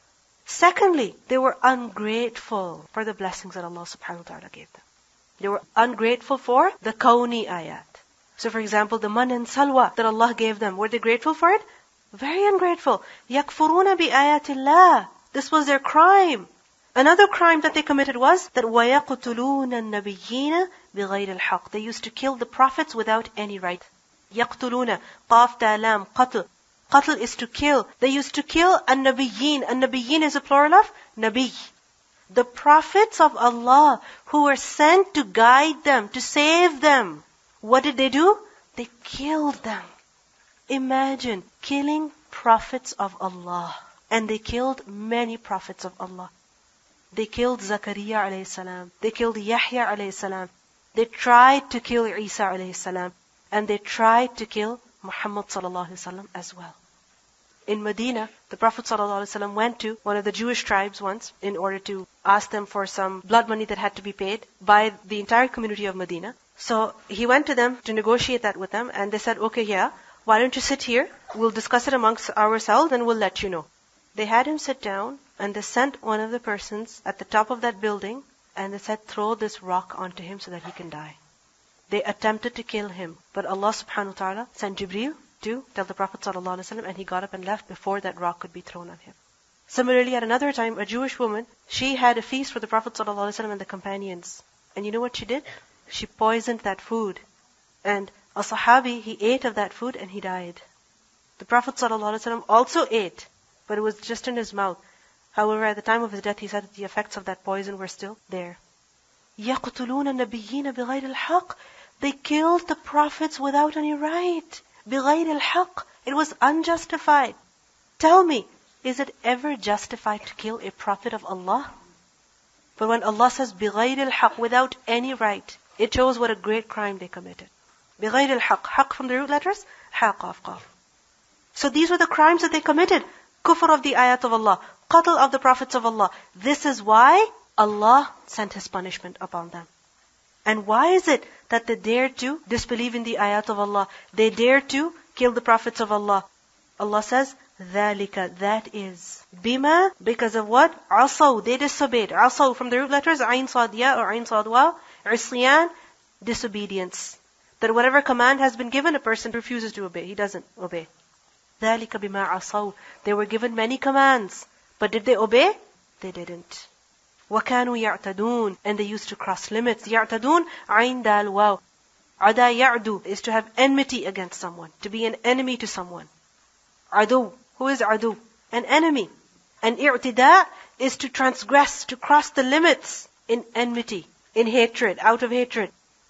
Secondly, they were ungrateful for the blessings that Allah subhanahu wa ta'ala gave them. They were ungrateful for the kawni ayat. So for example, the man and salwa that Allah gave them, were they grateful for it? Very ungrateful. يَكْفُرُونَ بِآيَاتِ اللَّهِ. This was their crime. Another crime that they committed was that وَيَقْتُلُونَ النَّبِيِّينَ بِغَيْرِ الْحَقِّ. They used to kill the prophets without any right. يَقْتُلُونَ قَافْ تَعْلَامْ قَتْلُ. Qatl is to kill. They used to kill an-nabiyyin. An-nabiyyin is a plural of nabi. The prophets of Allah who were sent to guide them, to save them. What did they do? They killed them. Imagine killing prophets of Allah. And they killed many prophets of Allah. They killed Zakaria alayhi salam. They killed Yahya alayhi salam. They tried to kill Isa alayhi salam. And they tried to kill Muhammad sallallahu alaihi wasallam as well. In Medina, the Prophet ﷺ went to one of the Jewish tribes once in order to ask them for some blood money that had to be paid by the entire community of Medina. So he went to them to negotiate that with them, and they said, okay, yeah, why don't you sit here? We'll discuss it amongst ourselves and we'll let you know. They had him sit down, and they sent one of the persons at the top of that building, and they said, throw this rock onto him so that he can die. They attempted to kill him, but Allah subhanahu wa ta'ala sent Jibreel to tell the Prophet ﷺ, and he got up and left before that rock could be thrown on him. Similarly, at another time, a Jewish woman, she had a feast for the Prophet ﷺ and the companions. And you know what she did? She poisoned that food. And a Sahabi, he ate of that food and he died. The Prophet ﷺ also ate, but it was just in his mouth. However, at the time of his death, he said that the effects of that poison were still there. يَقْتُلُونَ النَّبِيِّينَ بِغَيْرِ الْحَقِّ. They killed the prophets without any right. بِغَيْرِ الْحَقِّ. It was unjustified. Tell me, is it ever justified to kill a prophet of Allah? But when Allah says بِغَيْرِ الْحَقِّ, without any right, it shows what a great crime they committed. بِغَيْرِ الْحَقِّ. Haqq from the root letters, ha, qaf, qaf. So these were the crimes that they committed. Kufr of the ayat of Allah. Qatl of the prophets of Allah. This is why Allah sent His punishment upon them. And why is it that they dared to disbelieve in the ayat of Allah? They dared to kill the prophets of Allah. Allah says, ذَلِكَ, that is. Bima, because of what? Asaw, they disobeyed. Asaw from the root letters, Ain Sad Ya or Ain Sad Wa. Isyan, disobedience. That whatever command has been given, a person refuses to obey. He doesn't obey. ذَلِكَ بِمَا عَصَوْا. They were given many commands. But did they obey? They didn't. وَكَانُوا يَعْتَدُونَ. And they used to cross limits. يَعْتَدُونَ عَيْن دَال واو. عَدَى يَعْدُو is to have enmity against someone. To be an enemy to someone. عَدُو. Who is عَدُو? An enemy. And i'tida is to transgress, to cross the limits in enmity, in hatred, out of hatred.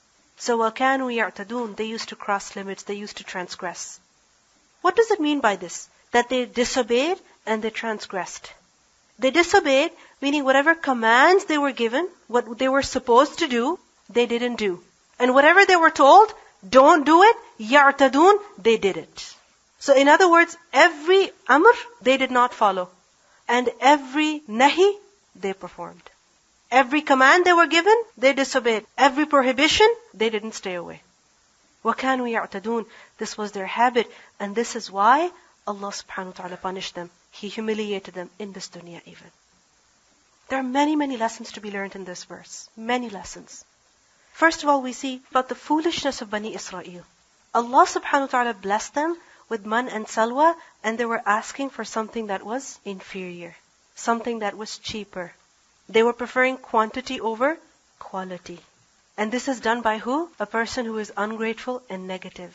So وَكَانُوا يَعْتَدُونَ. They used to cross limits. They used to transgress. What does it mean by this? That they disobeyed and they transgressed. They disobeyed, meaning whatever commands they were given, what they were supposed to do, they didn't do. And whatever they were told, don't do it, يَعْتَدُونَ, they did it. So in other words, every amr, they did not follow. And every nahi, they performed. Every command they were given, they disobeyed. Every prohibition, they didn't stay away. وَكَانُوا يَعْتَدُونَ. This was their habit, and this is why Allah subhanahu wa ta'ala punished them. He humiliated them in this dunya even. There are many, many lessons to be learned in this verse. Many lessons. First of all, we see about the foolishness of Bani Israel. Allah subhanahu wa ta'ala blessed them with man and salwa, and they were asking for something that was inferior. Something that was cheaper. They were preferring quantity over quality. And this is done by who? A person who is ungrateful and negative.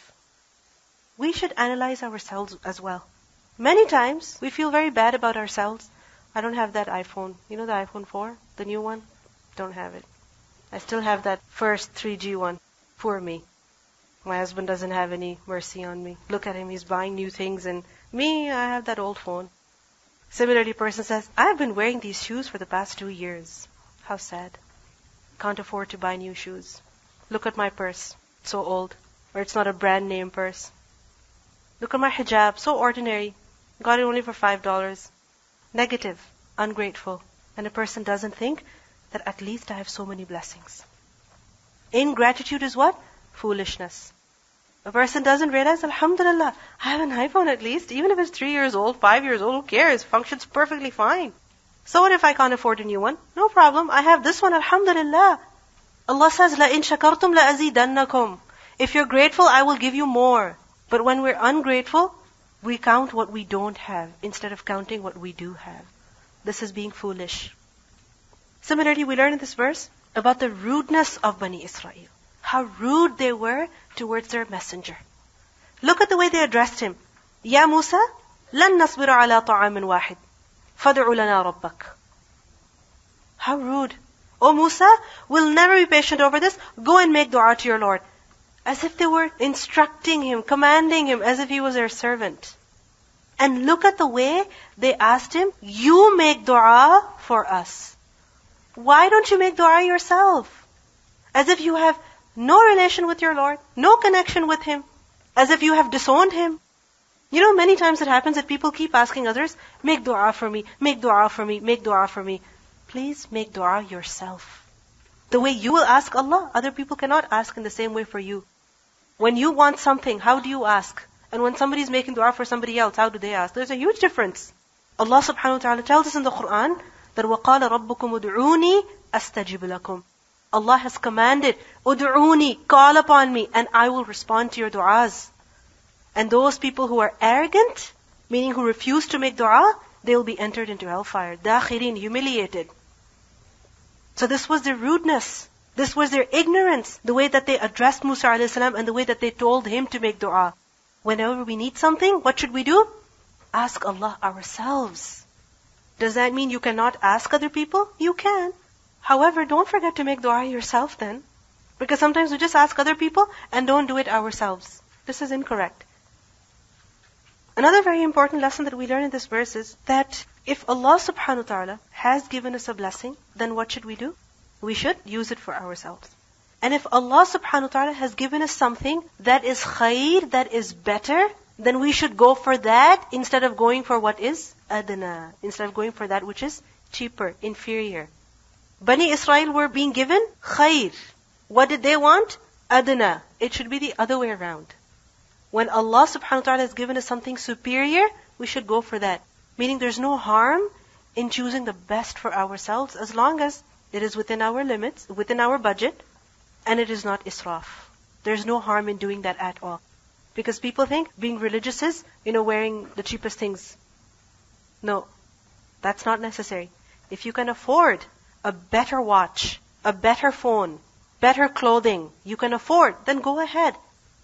We should analyze ourselves as well. Many times, we feel very bad about ourselves. I don't have that iPhone. You know the iPhone 4? The new one? Don't have it. I still have that first 3G one. Poor me. My husband doesn't have any mercy on me. Look at him, he's buying new things, and me, I have that old phone. Similarly, a person says, I've been wearing these shoes for the past 2 years. How sad. Can't afford to buy new shoes. Look at my purse. So old. Or it's not a brand name purse. Look at my hijab. So ordinary. Got it only for $5. Negative. Ungrateful. And a person doesn't think that at least I have so many blessings. Ingratitude is what? Foolishness. A person doesn't realize, Alhamdulillah, I have an iPhone at least. Even if it's 3 years old, 5 years old, who cares? Functions perfectly fine. So what if I can't afford a new one? No problem. I have this one, Alhamdulillah. Allah says, لَإِن شَكَرْتُمْ لَأَزِيدَنَّكُمْ. If you're grateful, I will give you more. But when we're ungrateful, we count what we don't have instead of counting what we do have. This is being foolish. Similarly, we learn in this verse about the rudeness of Bani Israel. How rude they were towards their messenger. Look at the way they addressed him. Ya Musa, لَن نَصْبِرَ عَلَى طَعَامٍ وَاحِدٍ فَادْعُ لَنَا رَبَّكَ. How rude. Oh Musa, we'll never be patient over this. Go and make dua to your Lord. As if they were instructing him, commanding him, as if he was their servant. And look at the way they asked him, you make dua for us. Why don't you make dua yourself? As if you have no relation with your Lord, no connection with Him. as if you have disowned Him. You know, many times it happens that people keep asking others, make dua for me, make dua for me, make dua for me. Please make dua yourself. The way you will ask Allah, other people cannot ask in the same way for you. When you want something, how do you ask? And when somebody is making dua for somebody else, how do they ask? There's a huge difference. Allah subhanahu wa ta'ala tells us in the Quran that وَقَالَ رَبُّكُمُ ادْعُونِي أَسْتَجِبْ لَكُمْ. Allah has commanded, ud'uni, call upon me, and I will respond to your du'as. And those people who are arrogant, meaning who refuse to make dua, they will be entered into hellfire. Dakhirin, humiliated. So this was their rudeness. This was their ignorance. The way that they addressed Musa a.s. and the way that they told him to make dua. Whenever we need something, what should we do? Ask Allah ourselves. Does that mean you cannot ask other people? You can. However, don't forget to make dua yourself then. Because sometimes we just ask other people and don't do it ourselves. This is incorrect. Another very important lesson that we learn in this verse is that if Allah subhanahu wa ta'ala has given us a blessing, then what should we do? We should use it for ourselves. And if Allah subhanahu wa ta'ala has given us something that is khair, that is better, then we should go for that instead of going for what is adna, instead of going for that which is cheaper, inferior. Bani Israel were being given khair. What did they want? Adna. It should be the other way around. When Allah subhanahu wa ta'ala has given us something superior, we should go for that. Meaning there's no harm in choosing the best for ourselves as long as it is within our limits, within our budget, and it is not israf. There's no harm in doing that at all. Because people think being religious is, wearing the cheapest things. No, that's not necessary. If you can afford a better watch, a better phone, better clothing, you can afford, then go ahead.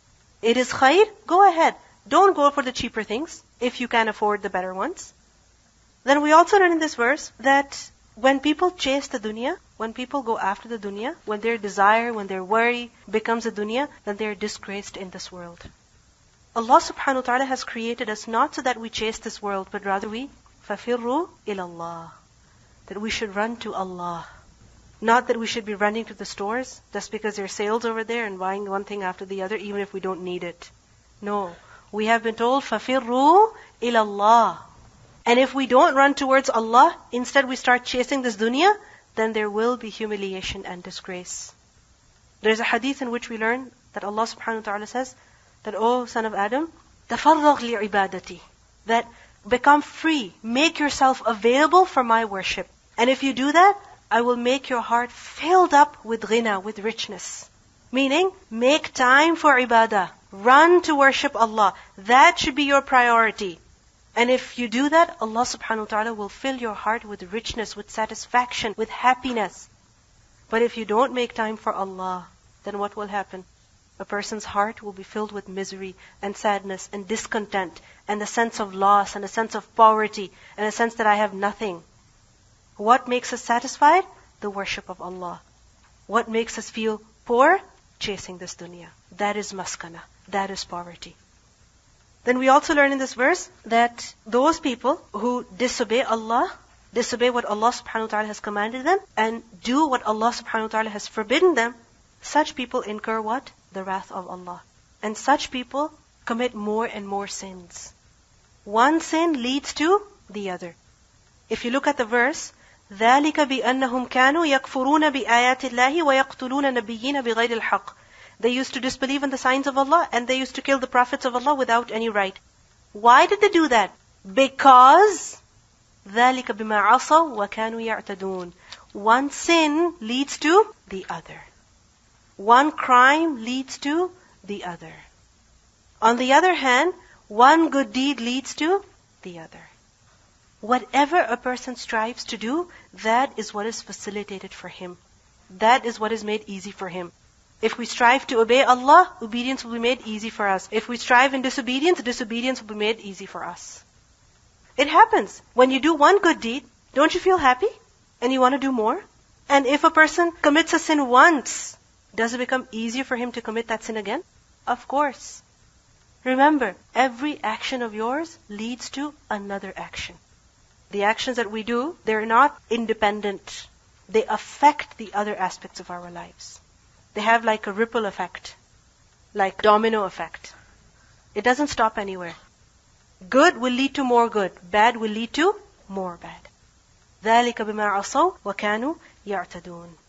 It is khair, go ahead. Don't go for the cheaper things if you can afford the better ones. Then we also learn in this verse that when people chase the dunya, when people go after the dunya, when their desire, when their worry becomes a dunya, then they are disgraced in this world. Allah subhanahu wa ta'ala has created us not so that we chase this world, but rather we فَفِرُّوا إِلَى اللَّهِ, that we should run to Allah. Not that we should be running to the stores just because there are sales over there and buying one thing after the other, even if we don't need it. No. We have been told, فَفِرُّوا إِلَى اللَّهِ. And if we don't run towards Allah, instead we start chasing this dunya, then there will be humiliation and disgrace. There's a hadith in which we learn that Allah subhanahu wa ta'ala says that, O son of Adam, تَفَرَّغْ لِعِبَادَتِي, that become free, make yourself available for my worship. And if you do that, I will make your heart filled up with ghina, with richness. Meaning, make time for ibadah. Run to worship Allah. That should be your priority. And if you do that, Allah subhanahu wa ta'ala will fill your heart with richness, with satisfaction, with happiness. But if you don't make time for Allah, then what will happen? A person's heart will be filled with misery and sadness and discontent and a sense of loss and a sense of poverty and a sense that I have nothing. What makes us satisfied? The worship of Allah. What makes us feel poor? Chasing this dunya. That is maskana. That is poverty. Then we also learn in this verse that those people who disobey Allah, disobey what Allah subhanahu wa ta'ala has commanded them, and do what Allah subhanahu wa ta'ala has forbidden them, such people incur what? The wrath of Allah. And such people commit more and more sins. One sin leads to the other. If you look at the verse, ذَلِكَ بِأَنَّهُمْ كَانُوا يَكْفُرُونَ بِآيَاتِ اللَّهِ وَيَقْتُلُونَ نَبِيِّينَ بِغَيْرِ الْحَقِّ. They used to disbelieve in the signs of Allah and they used to kill the prophets of Allah without any right. Why did they do that? Because ذَلِكَ بِمَا عَصَوْا وَكَانُوا يَعْتَدُونَ. One sin leads to the other. One crime leads to the other. On the other hand, one good deed leads to the other. Whatever a person strives to do, that is what is facilitated for him. That is what is made easy for him. If we strive to obey Allah, obedience will be made easy for us. If we strive in disobedience, disobedience will be made easy for us. It happens. When you do one good deed, don't you feel happy? And you want to do more? And if a person commits a sin once, does it become easier for him to commit that sin again? Of course. Remember, every action of yours leads to another action. The actions that we do, they're not independent. They affect the other aspects of our lives. They have like a ripple effect, like domino effect. It doesn't stop anywhere. Good will lead to more good. Bad will lead to more bad. ذَلِكَ بِمَا عَصَوْا وَكَانُوا يَعْتَدُونَ.